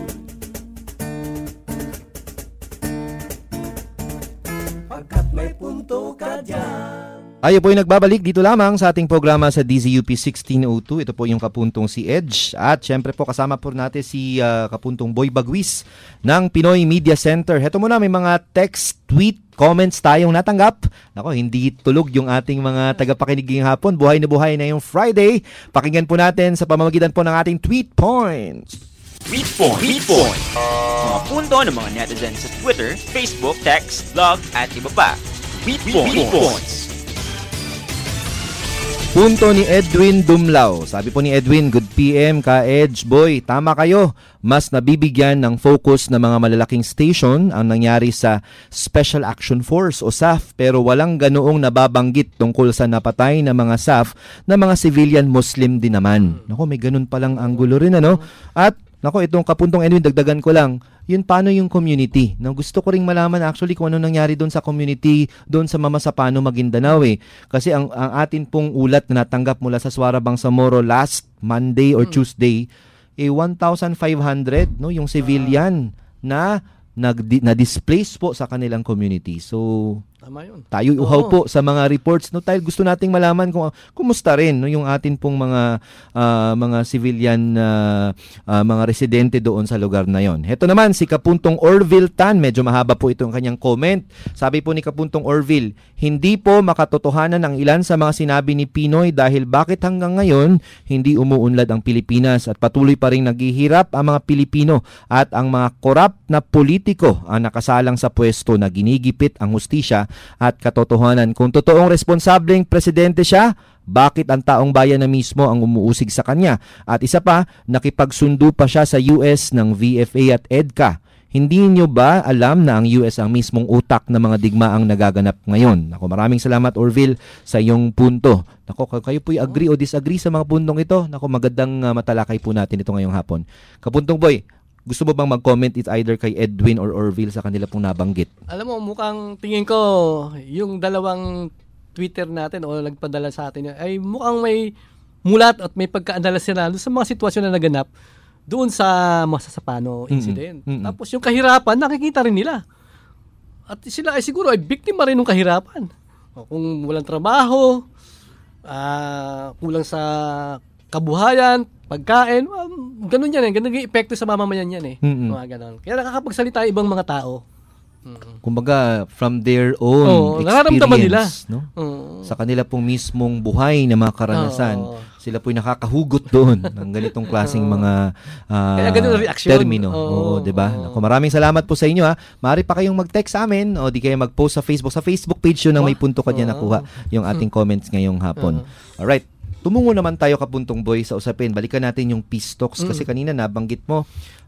Pagkat may punto ka dyan. Tayo po ay nagbabalik dito lamang sa ating programa sa DZUP 1602. Ito po yung kapuntong si Edge. At syempre po kasama po natin si kapuntong Boy Bagwis ng Pinoy Media Center. Heto muna, may mga text, tweet, comments tayong natanggap. Nako, hindi tulog yung ating mga tagapakinig ngayong hapon. Buhay na yung Friday. Pakinggan po natin sa pamamagitan po ng ating tweet points. Tweet point. Mga punto ng mga netizens sa Twitter, Facebook, text, blog, at iba pa. Tweet points. Punto ni Edwin Dumlao. Sabi po ni Edwin, good PM ka Edge Boy. Tama kayo. Mas nabibigyan ng focus ng mga malalaking station ang nangyari sa Special Action Force o SAF, pero walang ganoong nababanggit tungkol sa napatay na mga SAF na mga civilian Muslim din naman. Nako, may ganun palang anggulo rin, ano? At nako, itong kapuntong Edwin, dagdagan ko lang, yun paano yung community? No, gusto ko ring malaman actually kung ano nangyari doon sa community, doon sa Mamasapano, Maguindanao eh. Kasi ang atin pong ulat na natanggap mula sa Suara Bangsamoro last Monday or Tuesday, 1,500 no, yung civilian na na-displace po sa kanilang community. So, tama yun. Tayo uhaw po sa mga reports, no, tayo gusto nating malaman kung kumusta rin no yung atin pong mga civilian mga residente doon sa lugar na yon. Heto naman si Kapuntong Orville Tan, medyo mahaba po itong kanyang comment. Sabi po ni Kapuntong Orville, hindi po makatotohanan ang ilan sa mga sinabi ni Pinoy dahil bakit hanggang ngayon hindi umuunlad ang Pilipinas at patuloy pa ring naghihirap ang mga Pilipino at ang mga korap na politiko ang nakasalang sa pwesto na ginigipit ang hustisya at katotohanan. Kung totoong responsableng presidente siya, bakit ang taong bayan na mismo ang umuusig sa kanya? At isa pa, nakipagsundo pa siya sa US ng VFA at EDCA. Hindi niyo ba alam na ang US ang mismong utak ng mga digmaang nagaganap ngayon? Ako, maraming salamat Orville sa iyong punto. Ako, kayo po'y agree o disagree sa mga puntong ito? Ako, magandang matalakay po natin ito ngayong hapon. Kapuntong Boy, gusto mo bang mag-comment it either kay Edwin or Orville sa kanila pong nabanggit? Alam mo, mukhang tingin ko yung dalawang Twitter natin o nagpadala sa atin ay mukhang may mulat at may pagkaandala sila sa mga sitwasyon na naganap doon sa Masasapano incident. Tapos yung kahirapan, nakikita rin nila. At sila ay siguro ay biktima rin ng kahirapan. Kung walang trabaho, kulang sa kabuhayan, pagkain, ganun yan eh. Ganun yung epekto sa mamamayan yan eh. Mga ganun. Kaya nakakapagsalita ibang mga tao. Kumbaga, from their own experience, nararamdaman nila. No? Sa kanila pong mismong buhay na mga karanasan. sila po'y nakakahugot doon ng ganitong klaseng mga Kaya ganun ang reaction. termino. Oo, 'di ba? Naku, maraming salamat po sa inyo ha. Maaari pa kayong mag-text sa amin o di kayo mag-post sa Facebook. Sa Facebook page yun ng May Punto Ka Diyan nakuha yung ating comments ngayong hapon. Alright. Tumungo naman tayo, Kapuntong Boy, sa usapin. Balikan natin yung peace talks kasi kanina nabanggit mo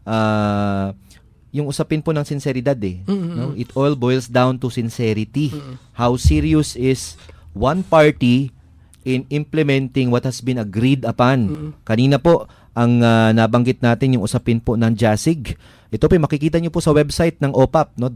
yung usapin po ng sinseridad no? It all boils down to sincerity. How serious is one party in implementing what has been agreed upon. Kanina po ang nabanggit natin yung usapin po ng JASIG. Ito po makikita niyo po sa website ng OPAP, no,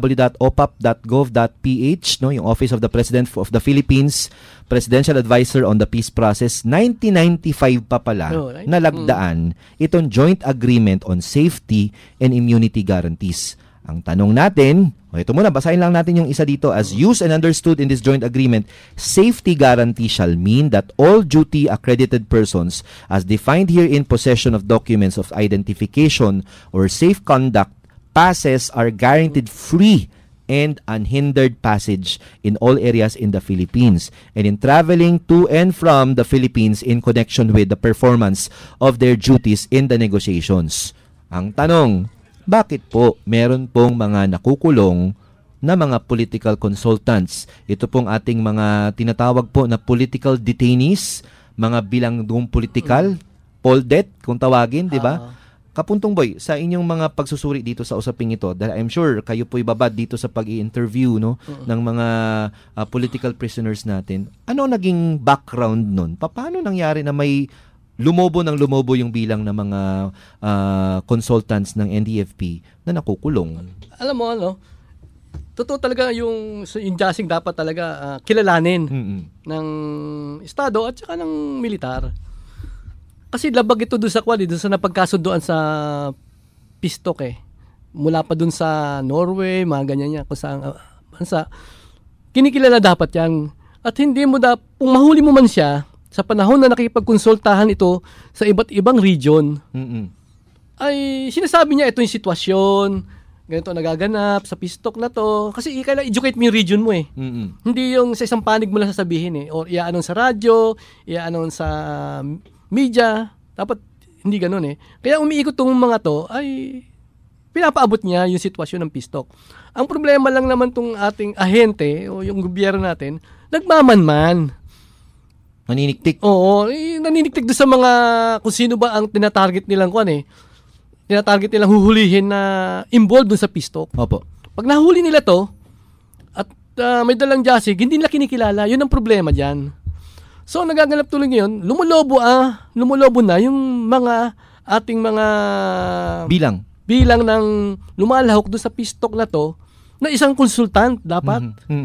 www.opap.gov.ph, no, yung Office of the President of the Philippines, Presidential Advisor on the Peace Process. 1995 pa pala nalagdaan itong Joint Agreement on Safety and Immunity Guarantees. Ang tanong natin, ito muna, basahin lang natin yung isa dito. As used and understood in this joint agreement, safety guarantee shall mean that all duty accredited persons as defined here in possession of documents of identification or safe conduct passes are guaranteed free and unhindered passage in all areas in the Philippines and in traveling to and from the Philippines in connection with the performance of their duties in the negotiations. Ang tanong, bakit po meron pong mga nakukulong na mga political consultants? Ito pong ating mga tinatawag po na political detainees, mga bilangdong political, poldet kung tawagin, di ba? Kapuntong Boy, sa inyong mga pagsusuri dito sa usaping ito, dahil I'm sure kayo po'y babad dito sa pag-i-interview ng mga political prisoners natin. Ano naging background nun? Paano nangyari na may lumobo yung bilang ng mga consultants ng NDFP na nakukulong? Alam mo, totoo talaga yung JASIG dapat talaga kilalanin ng Estado at saka ng militar. Kasi labag ito doon sa doon sa napagkasunduan sa peace talk Mula pa doon sa Norway, mga ganyan kung saan bansa. Kinikilala dapat yan. At hindi mo kung mahuli mo man siya, sa panahon na nakipagkonsultahan ito sa iba't ibang region, ay sinasabi niya ito yung sitwasyon, ganito nagaganap sa peace talk na to. Kasi kailangan educate mo yung region mo Hindi yung sa isang panig mo lang sasabihin or iaanon sa radyo, iaanon sa media. Dapat hindi ganun Kaya umiikot tong mga to ay pinapaabot niya yung sitwasyon ng peace talk. Ang problema lang naman tong ating ahente o yung gobyerno natin, nagmamanman. Naniniktik. Oo, naniniktik doon sa mga kung sino ba ang tinatarget nilang tinatarget nilang huhulihin na involved doon sa peace talk. Opo. Pag nahuli nila to at may dalang JASIG, hindi nila kinikilala. Yun ang problema diyan. So nagaganap tuloy ngayon, lumulobo na yung mga ating mga bilang ng lumalahok doon sa peace talk na to na isang konsultant dapat.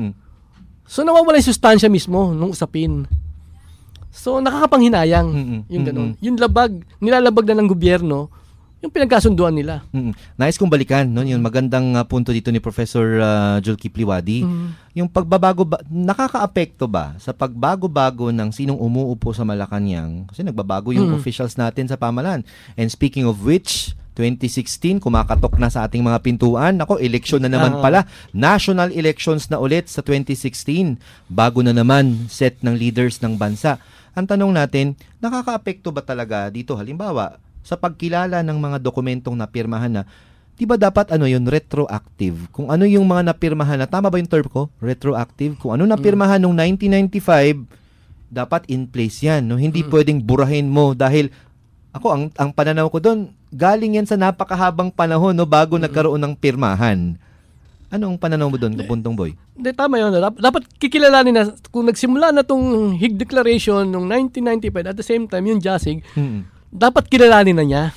So nawawala yung sustansya mismo ng usapin. So, nakakapanghinayang yung gano'n. Yung nilalabag na ng gobyerno, yung pinagkasunduan nila. Nais kong balikan, yung magandang punto dito ni Professor Joel Kipliwadi. Yung pagbabago, nakakaapekto ba sa pagbago-bago ng sinong umuupo sa Malacanang? Kasi nagbabago yung officials natin sa pamahalaan. And speaking of which, 2016, kumakatok na sa ating mga pintuan. Eleksyon na naman pala. National elections na ulit sa 2016. Bago na naman set ng leaders ng bansa. Ang tanong natin, nakakaapekto ba talaga dito halimbawa sa pagkilala ng mga dokumentong napirmahan na, di ba dapat yun, retroactive? Kung ano yung mga napirmahan na, tama ba yung term ko? Retroactive? Kung ano napirmahan noong 1995, dapat in place yan. Hindi pwedeng burahin mo dahil ang pananaw ko doon, galing yan sa napakahabang panahon bago nagkaroon ng pirmahan. Anong pananaw mo doon, Kapuntong Boy? Hindi, tama yun. Dapat kikilalanin na kung nagsimula na itong Hague Declaration noong 1995, at the same time, yung JASIG, dapat kilalanin na niya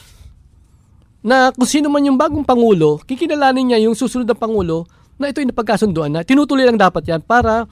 na kung sino man yung bagong Pangulo, kikilalanin niya yung susunod na Pangulo na ito yung napagkasunduan na. Tinutuloy lang dapat yan para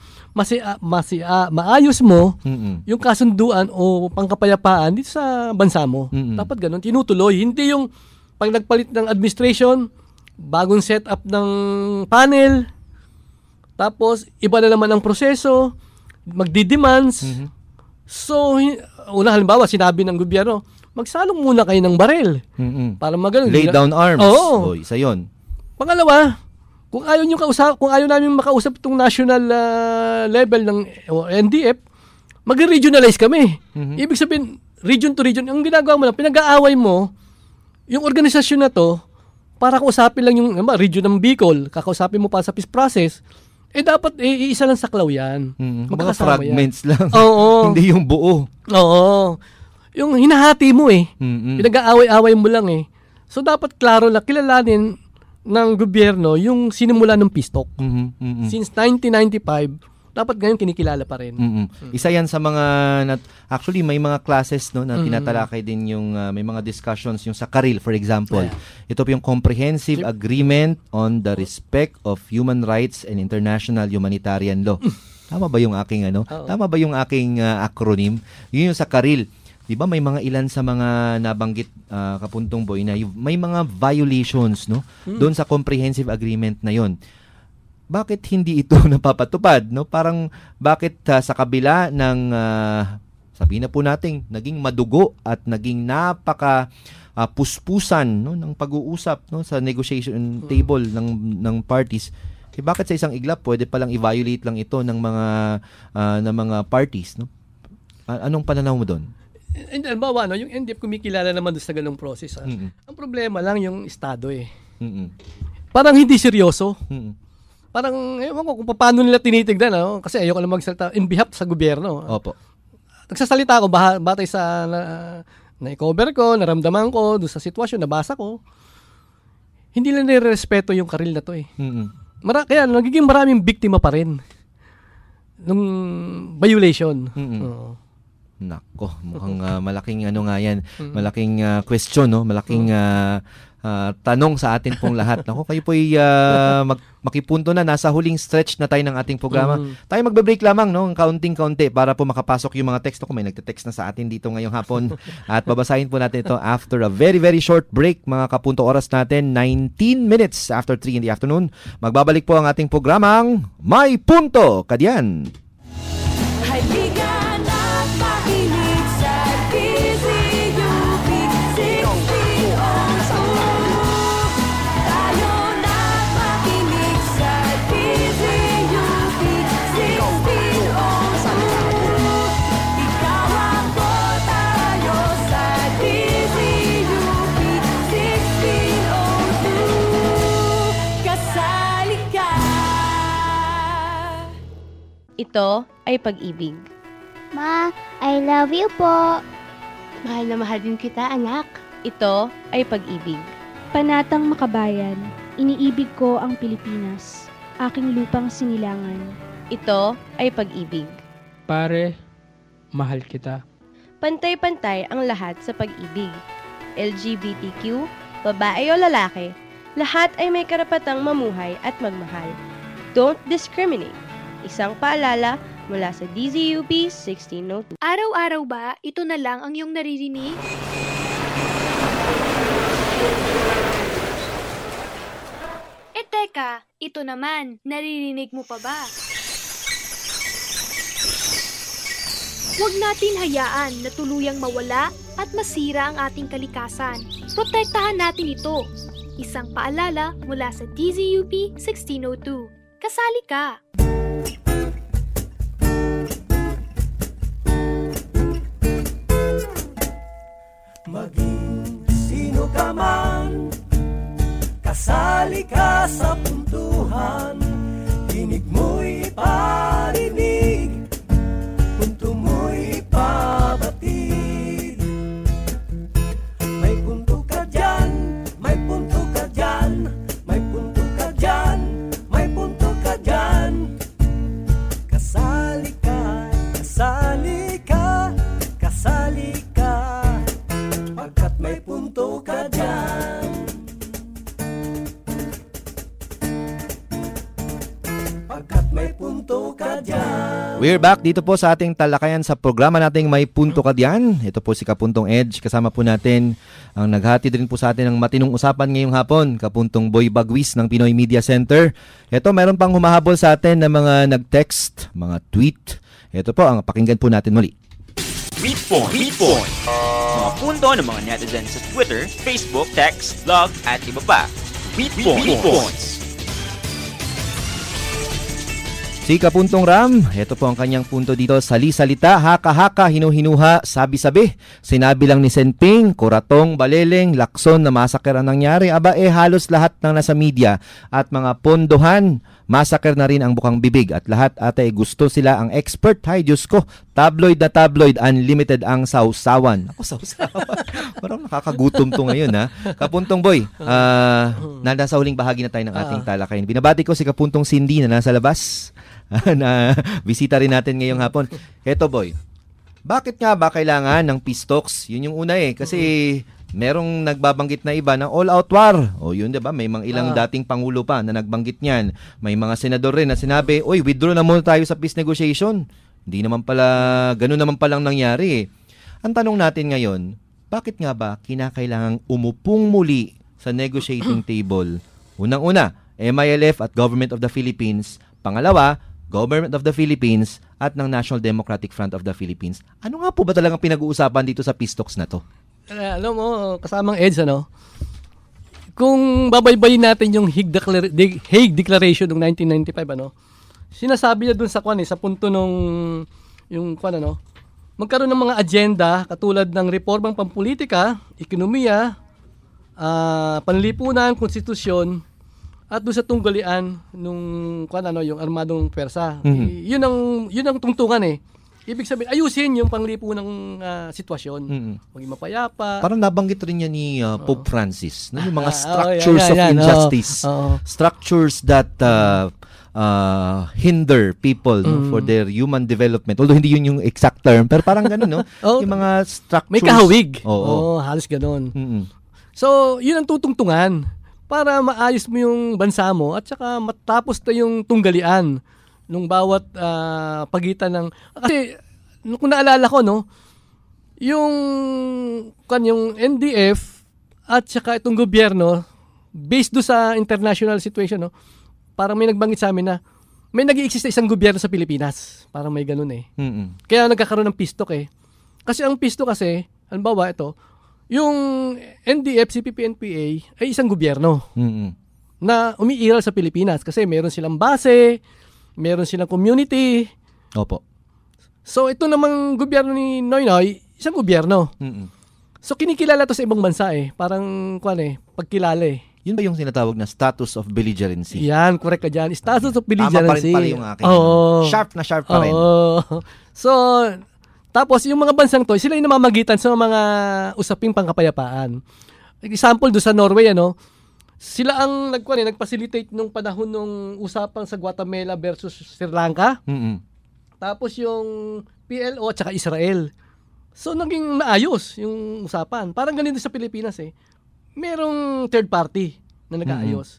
maayos mo yung kasunduan o pangkapayapaan dito sa bansa mo. Dapat ganun. Tinutuloy. Hindi yung pag nagpalit ng administration, bagong setup ng panel, tapos iba na naman ang proseso, magdi-demands. So, halimbawa, sinabi ng gobyerno, magsalong muna kayo ng barel. Para magaling. Lay down arms. Oo. Isa yun. Pangalawa, kung ayaw namin makausap itong national level ng NDF, mag-regionalize kami. Ibig sabihin, region to region, ang ginagawa mo lang, pinag-aaway mo, yung organisasyon na to, para kausapin lang yung region ng Bicol, kakausapin mo pa sa peace process, dapat iisa lang saklaw yan. Mga fragments yan lang. Oo. Hindi yung buo. Oo. Yung hinahati mo pinag-aaway-aaway mo lang So, dapat klaro lang, kilalanin ng gobyerno yung sinimula ng peace talk. Since 1995, dapat ngayon kinikilala pa rin. Isa yan sa mga, actually may mga classes na tinatalakay din yung, may mga discussions yung sa Karil, for example. Ito po yung Comprehensive Agreement on the Respect of Human Rights and International Humanitarian Law. Tama ba yung aking Tama ba yung aking acronym? Yun yung sa Karil. Di ba may mga ilan sa mga nabanggit Kapuntong Boy na may mga violations doon sa Comprehensive Agreement na yon. Bakit hindi ito napapatupad? Parang bakit sa kabila ng sabihin na po natin naging madugo at naging napaka puspusan ng pag-uusap sa negotiation table ng parties, bakit sa isang iglap pwede palang i-violate lang ito ng mga parties, Anong pananaw mo doon? And bawa yung NDF kumikilala naman doon sa ganung process. Ang problema lang yung estado Parang hindi seryoso. Parang, ewan ko kung paano nila tinitignan, kasi ayoko lang magsalita in behalf sa gobyerno. Opo. Nagsasalita ako batay sa na-cover ko, naramdaman ko, doon sa sitwasyon, nabasa ko. Hindi lang nire-respeto yung Karil na to Kaya nagiging maraming biktima pa rin ng violation. Nako, mukhang malaking nga yan. Malaking question, malaking tanong sa atin pong lahat. Nako, kayo po'y makipunto na. Nasa huling stretch na tayo ng ating programa. Tayo magbe-break lamang, kaunting-kaunti para po makapasok yung mga teksto. Kung may nagte-text na sa atin dito ngayong hapon. At babasahin po natin ito after a very, very short break. Mga kapunto, oras natin, 19 minutes after 3 in the afternoon. Magbabalik po ang ating programang May Punto Kadyan. Halika na't makinig sa DZUP 1602. Tayo na't makinig sa DZUP 1602. Ikaw ako, tayo sa DZUP 1602. Kasali ka. Ito ay pag-ibig. Ma, I love you po. Mahal na mahal din kita, anak. Ito ay pag-ibig. Panatang makabayan, iniibig ko ang Pilipinas, aking lupang sinilangan. Ito ay pag-ibig. Pare, mahal kita. Pantay-pantay ang lahat sa pag-ibig. LGBTQ, babae o lalaki, lahat ay may karapatang mamuhay at magmahal. Don't discriminate. Isang paalala mula sa DZUP 1602. Araw-araw ba, ito na lang ang iyong naririnig? Teka, ito naman, naririnig mo pa ba? Huwag natin hayaan na tuluyang mawala at masira ang ating kalikasan. Protektahan natin ito. Isang paalala mula sa DZUP 1602. Kasali ka! Maging sino ka man, kasali ka sa puntuhan. Tinig mo'y parinig, punto mo'y pabatid. May punto ka dyan, may punto ka dyan, may punto ka dyan, may punto ka dyan. Kasali ka, kasali ka, kasali ka, pagkat may punto ka dyan. Pagkat may punto ka dyan. We're back dito po sa ating talakayan sa programa nating May Punto Ka Diyan. Ito po si Kapuntong Edge. Kasama po natin ang naghatid rin po sa atin ng matinong usapan ngayong hapon, Kapuntong Boy Bagwis ng Pinoy Media Center. Ito, meron pang humahabol sa atin na mga nag-text, mga tweet. Ito po, ang pakinggan po natin muli. Tweet Point. Mga punto ng mga netizens sa Twitter, Facebook, text, blog, at iba pa. Tweet Points. Si Kapuntong Ram, ito po ang kanyang punto dito. Sali-salita, haka-haka, hinuhinuha, sabi-sabi. Sinabi lang ni Senping, Kuratong, Baleleng, Lacson na massacre ang nangyari. Aba halos lahat ng nasa media at mga pondohan, massacre na rin ang bukang bibig. At lahat ate gusto sila ang expert. Hay Diyos ko, tabloid na tabloid, unlimited ang sausawan. Ako sausawan. Parang nakakagutom to ngayon ha. Kapuntong Boy, nasa huling bahagi na tayo ng ating talakayan. Binabati ko si Kapuntong Cindy na nasa labas. Na bisita rin natin ngayong hapon. Heto Boy, bakit nga ba kailangan ng peace talks? Yun yung una kasi merong nagbabanggit na iba ng all-out war. O yun, diba? May mga ilang dating pangulo pa na nagbanggit niyan. May mga senador rin na sinabi, oy, withdraw na muna tayo sa peace negotiation. Hindi naman pala, ganun naman palang nangyari. Ang tanong natin ngayon, bakit nga ba kinakailangang umupong muli sa negotiating table? Unang-una, MILF at Government of the Philippines. Pangalawa, Government of the Philippines at ng National Democratic Front of the Philippines. Ano nga po ba talagang pinag-uusapan dito sa peace talks na to? Alam mo, kasamang EDS, kung babaybayin natin yung Hague Declaration ng 1995, sinasabi niya dun sa sa punto nung yung magkaroon ng mga agenda katulad ng reformang pampolitika, ekonomiya, panlipunan, konstitusyon, at doon sa tunggalian nung yung armadong pwersa. Yun ang tungtungan Ibig sabihin, ayusin yung panglipunang sitwasyon. Maging mapayapa. Parang nabanggit rin niya ni Pope Francis, yung mga structures of injustice. Structures that hinder people for their human development. Although hindi yun yung exact term, pero parang ganun, yung mga structures. May kahawig. Halos ganun. So, yun ang tutungtungan para maayos mo yung bansa mo at saka matapos na yung tunggalian nung bawat pagitan ng... Kasi, kung naalala ko, yung NDF at saka itong gobyerno, based do sa international situation, parang may nagbanggit sa amin na may nag-i-exist na isang gobyerno sa Pilipinas. Parang may ganun Kaya nagkakaroon ng peace talk Kasi ang peace talk kasi, halimbawa ito, yung NDF, CPP-NPA ay isang gobyerno na umiiral sa Pilipinas kasi meron silang base, meron silang community. Opo. So ito namang gobyerno ni Noynoy, isang gobyerno. So kinikilala to sa ibang bansa Parang pagkilala Yun ba yung sinatawag na status of belligerency? Yan, correct ka dyan. Status of belligerency. Tama pa rin pala yung akin. Sharp na sharp pa rin. So, tapos yung mga bansang to, sila yung namamagitan sa mga usaping pangkapayapaan. Example do sa Norway, sila ang nag-facilitate nung panahon nung usapang sa Guatemala versus Sri Lanka. Tapos yung PLO at saka Israel. So naging maayos yung usapan. Parang ganito sa Pilipinas Merong third party na nag-aayos.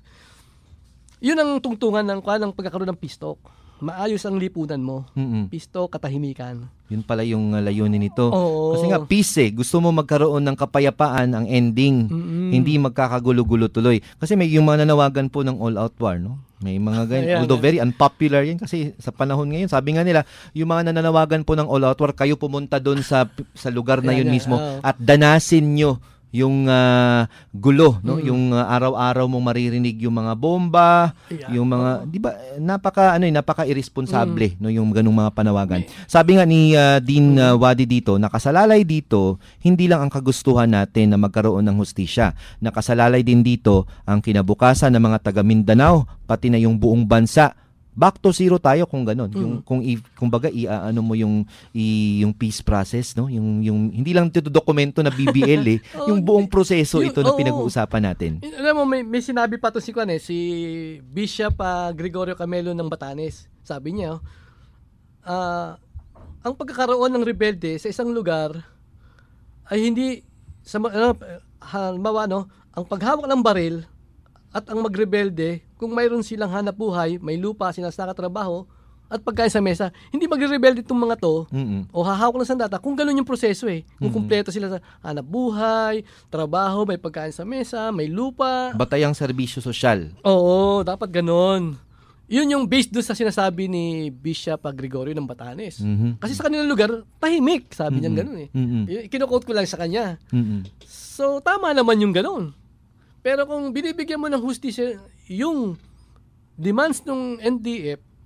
Yun ang tungtungan ng pagkakaroon ng peace talk. Maayos ang lipunan mo. Peace talk, katahimikan. Yun pala yung layunin nito. Kasi nga, peace gusto mo magkaroon ng kapayapaan ang ending. Hindi magkakagulo-gulo tuloy. Kasi may yung mga nanawagan po ng all-out war, May mga ganyan. Although very unpopular yan kasi sa panahon ngayon, sabi nga nila, yung mga nananawagan po ng all-out war, kayo pumunta doon sa lugar na yun mismo at danasin nyo yung gulo, yung araw-araw mong maririnig yung mga bomba, yung mga, di ba, napaka-irresponsable, yung ganung mga panawagan. Sabi nga ni Dean Wadi dito, nakasalalay dito, hindi lang ang kagustuhan natin na magkaroon ng hustisya. Nakasalalay din dito ang kinabukasan ng mga taga Mindanao, pati na yung buong bansa. Back to zero tayo kung gano'n. Yung kumbaga iaano mo yung peace process, yung hindi lang ito dokumento na BBL yung buong proseso ito na pinag-uusapan natin. Alam mo may sinabi pa to si Bishop Gregorio Camelo ng Batanes. Sabi niya, ang pagkakaroon ng rebelde sa isang lugar ay hindi halimbawa ang paghawak ng baril at ang magrebelde, kung mayroon silang hanap buhay, may lupa, sinasakatrabaho, at pagkain sa mesa, hindi magre-rebelde itong mga to, o hahawak ng sandata, kung ganun yung proseso Kung kumpleto sila sa hanap buhay, trabaho, may pagkain sa mesa, may lupa. Batayang serbisyo sosyal. Oo, dapat ganun. Yun yung based doon sa sinasabi ni Bishop Gregorio ng Batanes. Kasi sa kanilang lugar, tahimik, sabi niya ganun Kino-quote ko lang sa kanya. So, tama naman yung ganun. Pero kung binibigyan mo ng hustisya yung demands ng NDF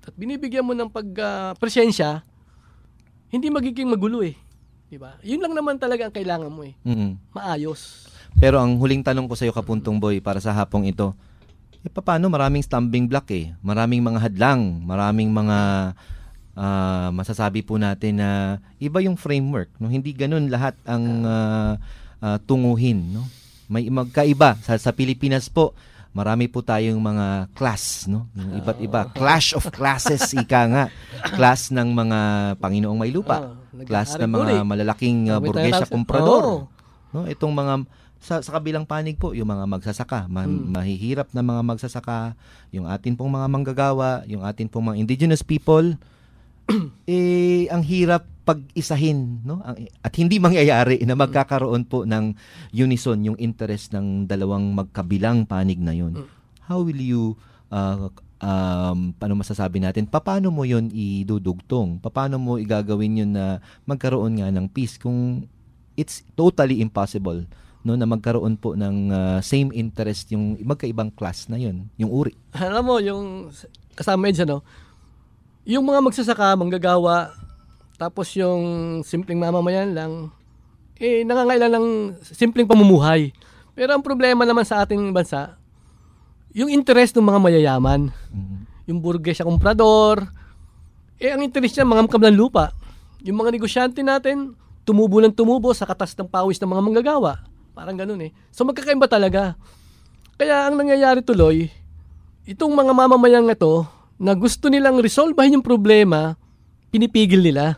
at binibigyan mo ng presensya, hindi magiging magulo eh. 'Di ba? Yun lang naman talaga ang kailangan mo eh. Maayos. Pero ang huling tanong ko sa iyo, Kapuntong Boy, para sa hapong ito, paano maraming stumbling block eh? Maraming mga hadlang, maraming mga masasabi po natin na iba yung framework, no? Hindi ganoon lahat ang tunguhin, no? May magkaiba sa Pilipinas po. Marami po tayong mga class, no? Yung iba't iba. Clash of classes, ika nga. Class ng mga Panginoong may lupa. Class ng mga malalaking burgesya komprador. No? Itong mga, sa kabilang panig po, yung mga magsasaka. Mahihirap na mga magsasaka. Yung atin pong mga manggagawa. Yung atin pong mga indigenous people. Ang hirap pag-isahin, no? At hindi mangyayari na magkakaroon po ng unison yung interest ng dalawang magkabilang panig na yun. How will you paano masasabi natin, paano mo yun idudugtong? Paano mo igagawin yun na magkaroon nga ng peace kung it's totally impossible, no, na magkaroon po ng same interest yung magkaibang class na yun, yung uri. Alam mo, yung kasama yun siya, no? Yung mga magsasaka, manggagawa, tapos yung simpleng mamamayan lang, nangangailangan ng simpleng pamumuhay. Pero ang problema naman sa ating bansa, yung interest ng mga mayayaman, yung burgesya komprador, ang interest niya mangamkam ng lupa. Yung mga negosyante natin, tumubo ng tumubo sa katas ng pawis ng mga manggagawa. Parang ganun eh. So magkakaiba talaga. Kaya ang nangyayari tuloy, itong mga mamamayang ito, na gusto nilang resolbahin yung problema, pinipigil nila.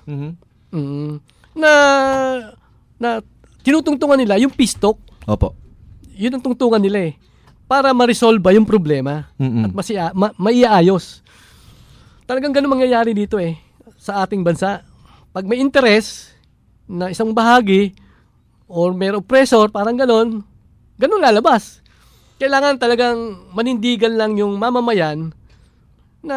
Na tinutungtungan nila yung peace talk. Opo. Yun ang tungtungan nila eh. Para ma-resolve yung problema at maiaayos. Talagang ganun mangyayari dito eh sa ating bansa. Pag may interest na isang bahagi or may oppressor, parang ganun lalabas. Kailangan talagang manindigan lang yung mamamayan na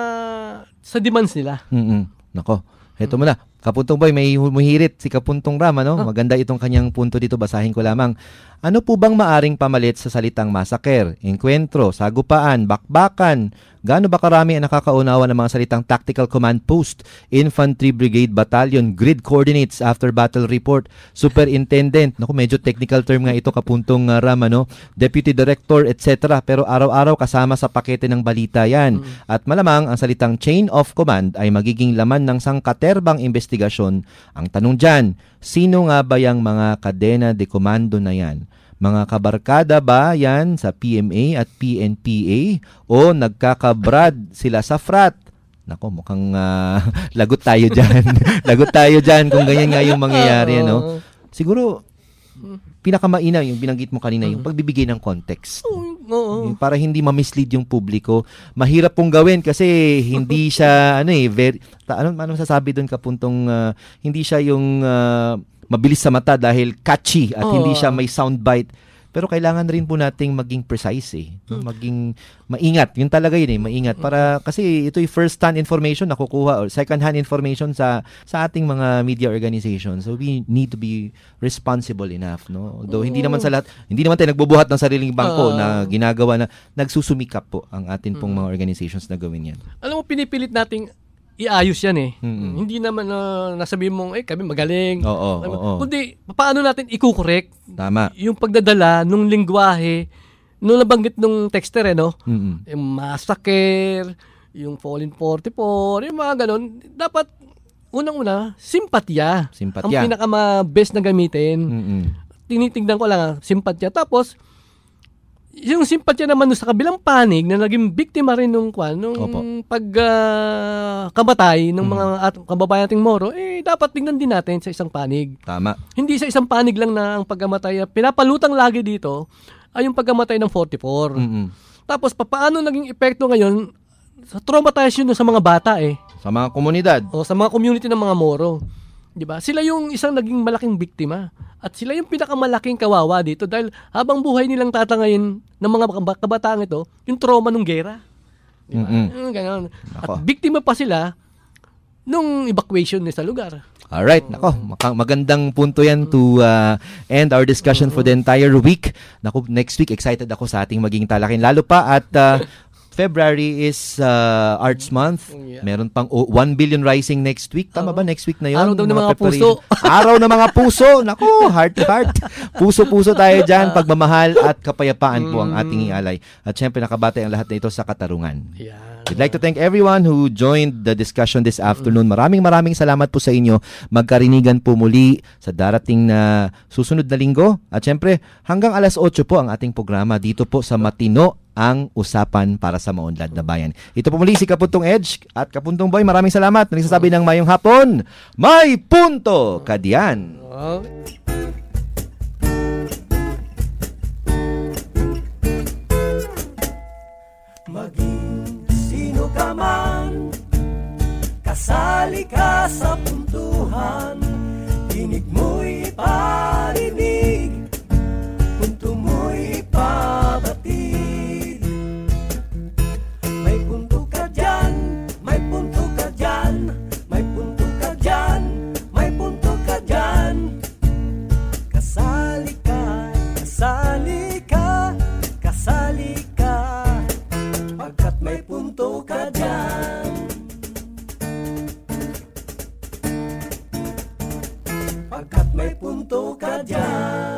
sa demands nila. Nako, heto mo na. Kapuntong Boy, may humihirit si Kapuntong Ram, ano? Maganda itong kanyang punto dito, basahin ko lamang. Ano po bang maaring pamalit sa salitang massacre, enkwentro, sagupaan, bakbakan? Gaano ba karami ang nakakaunawa ng mga salitang tactical command post, infantry brigade battalion, grid coordinates, after battle report, superintendent? Naku, medyo technical term nga ito, Kapuntong Ram, ano? Deputy director, etc. Pero araw-araw kasama sa pakete ng balita yan. At malamang ang salitang chain of command ay magiging laman ng sangkaterbang investigasyon. Ang tanong dyan, sino nga ba yung mga kadena de komando na yan? Mga kabarkada ba yan sa PMA at PNPA o nagkakabrad sila sa frat? Nako, mukhang lagot tayo dyan. Lagot tayo dyan kung ganyan nga yung mangyayari. No? Siguro, pinakamaina yung binanggit mo kanina, yung pagbibigay ng context. Yung para hindi ma-mislead yung publiko. Mahirap pong gawin kasi hindi siya, ano masasabi doon, Kapuntong, hindi siya yung mabilis sa mata dahil catchy at hindi siya may soundbite. Pero kailangan rin po nating maging precise maging maingat. Yun talaga yun maingat. Para, kasi ito'y first-hand information na kukuha or second-hand information sa ating mga media organizations. So we need to be responsible enough, no? Though hindi naman tayo nagbubuhat ng sariling bangko na ginagawa na nagsusumikap po ang atin pong mga organizations na gawin yan. Alam mo, pinipilit nating iayos yan eh. Hindi naman nasabihin mong, kami magaling. Kundi, paano natin i-correct yung pagdadala nung lingwahe, nung nabanggit nung texter, no? Yung massacre, yung Fallen 44, yung mga ganun. Dapat, unang-una, simpatya. Ang pinaka-best na gamitin. Tinitignan ko lang, simpatya. Tapos, yung simpatya naman sa kabilang panig na naging biktima rin nung pagkamatay ng mga kababayan nating Moro, dapat tingnan din natin sa isang panig. Tama. Hindi sa isang panig lang na ang pagkamatay. Pinapalutang lagi dito ay yung pagkamatay ng 44. Tapos, paano naging epekto ngayon sa traumatization sa mga bata sa mga komunidad. O sa mga community ng mga Moro. Diba? Sila yung isang naging malaking biktima. At sila yung pinakamalaking kawawa dito dahil habang buhay nilang tatangayin ng mga kabataan ito, yung trauma ng gera. Diba? Ganon. At biktima pa sila nung evacuation sa lugar. Alright, magandang punto yan to end our discussion for the entire week. Next week, excited ako sa ating maging talakin. Lalo pa at February is Arts Month. Meron pang 1 billion rising next week. Tama ba? Next week na yun? Araw daw ng mga puso. Araw ng mga puso. Naku, heart to heart. Puso-puso tayo dyan. Pagmamahal at kapayapaan po ang ating ialay. At syempre, nakabatay ang lahat na ito sa katarungan. We'd like to thank everyone who joined the discussion this afternoon. Maraming salamat po sa inyo. Magkarinigan po muli sa darating na susunod na linggo. At syempre, hanggang alas 8 po ang ating programa dito po sa Matino ang usapan para sa maunlad na bayan. Ito po muli si Kapuntong Edge at Kapuntong Boy. Maraming salamat. Nagsasabi ng mayong hapon, may punto ka diyan. Sino ka man, kasali ka sa puntuhan, tinig mo'y parinig, punto mo'y pabatid. May punto ka dyan, may punto ka dyan, may punto ka dyan, may punto ka dyan. Kasali ka, kasali ka, kasali ka, pagkat may punto ka dyan. Pagkat may punto ka dyan.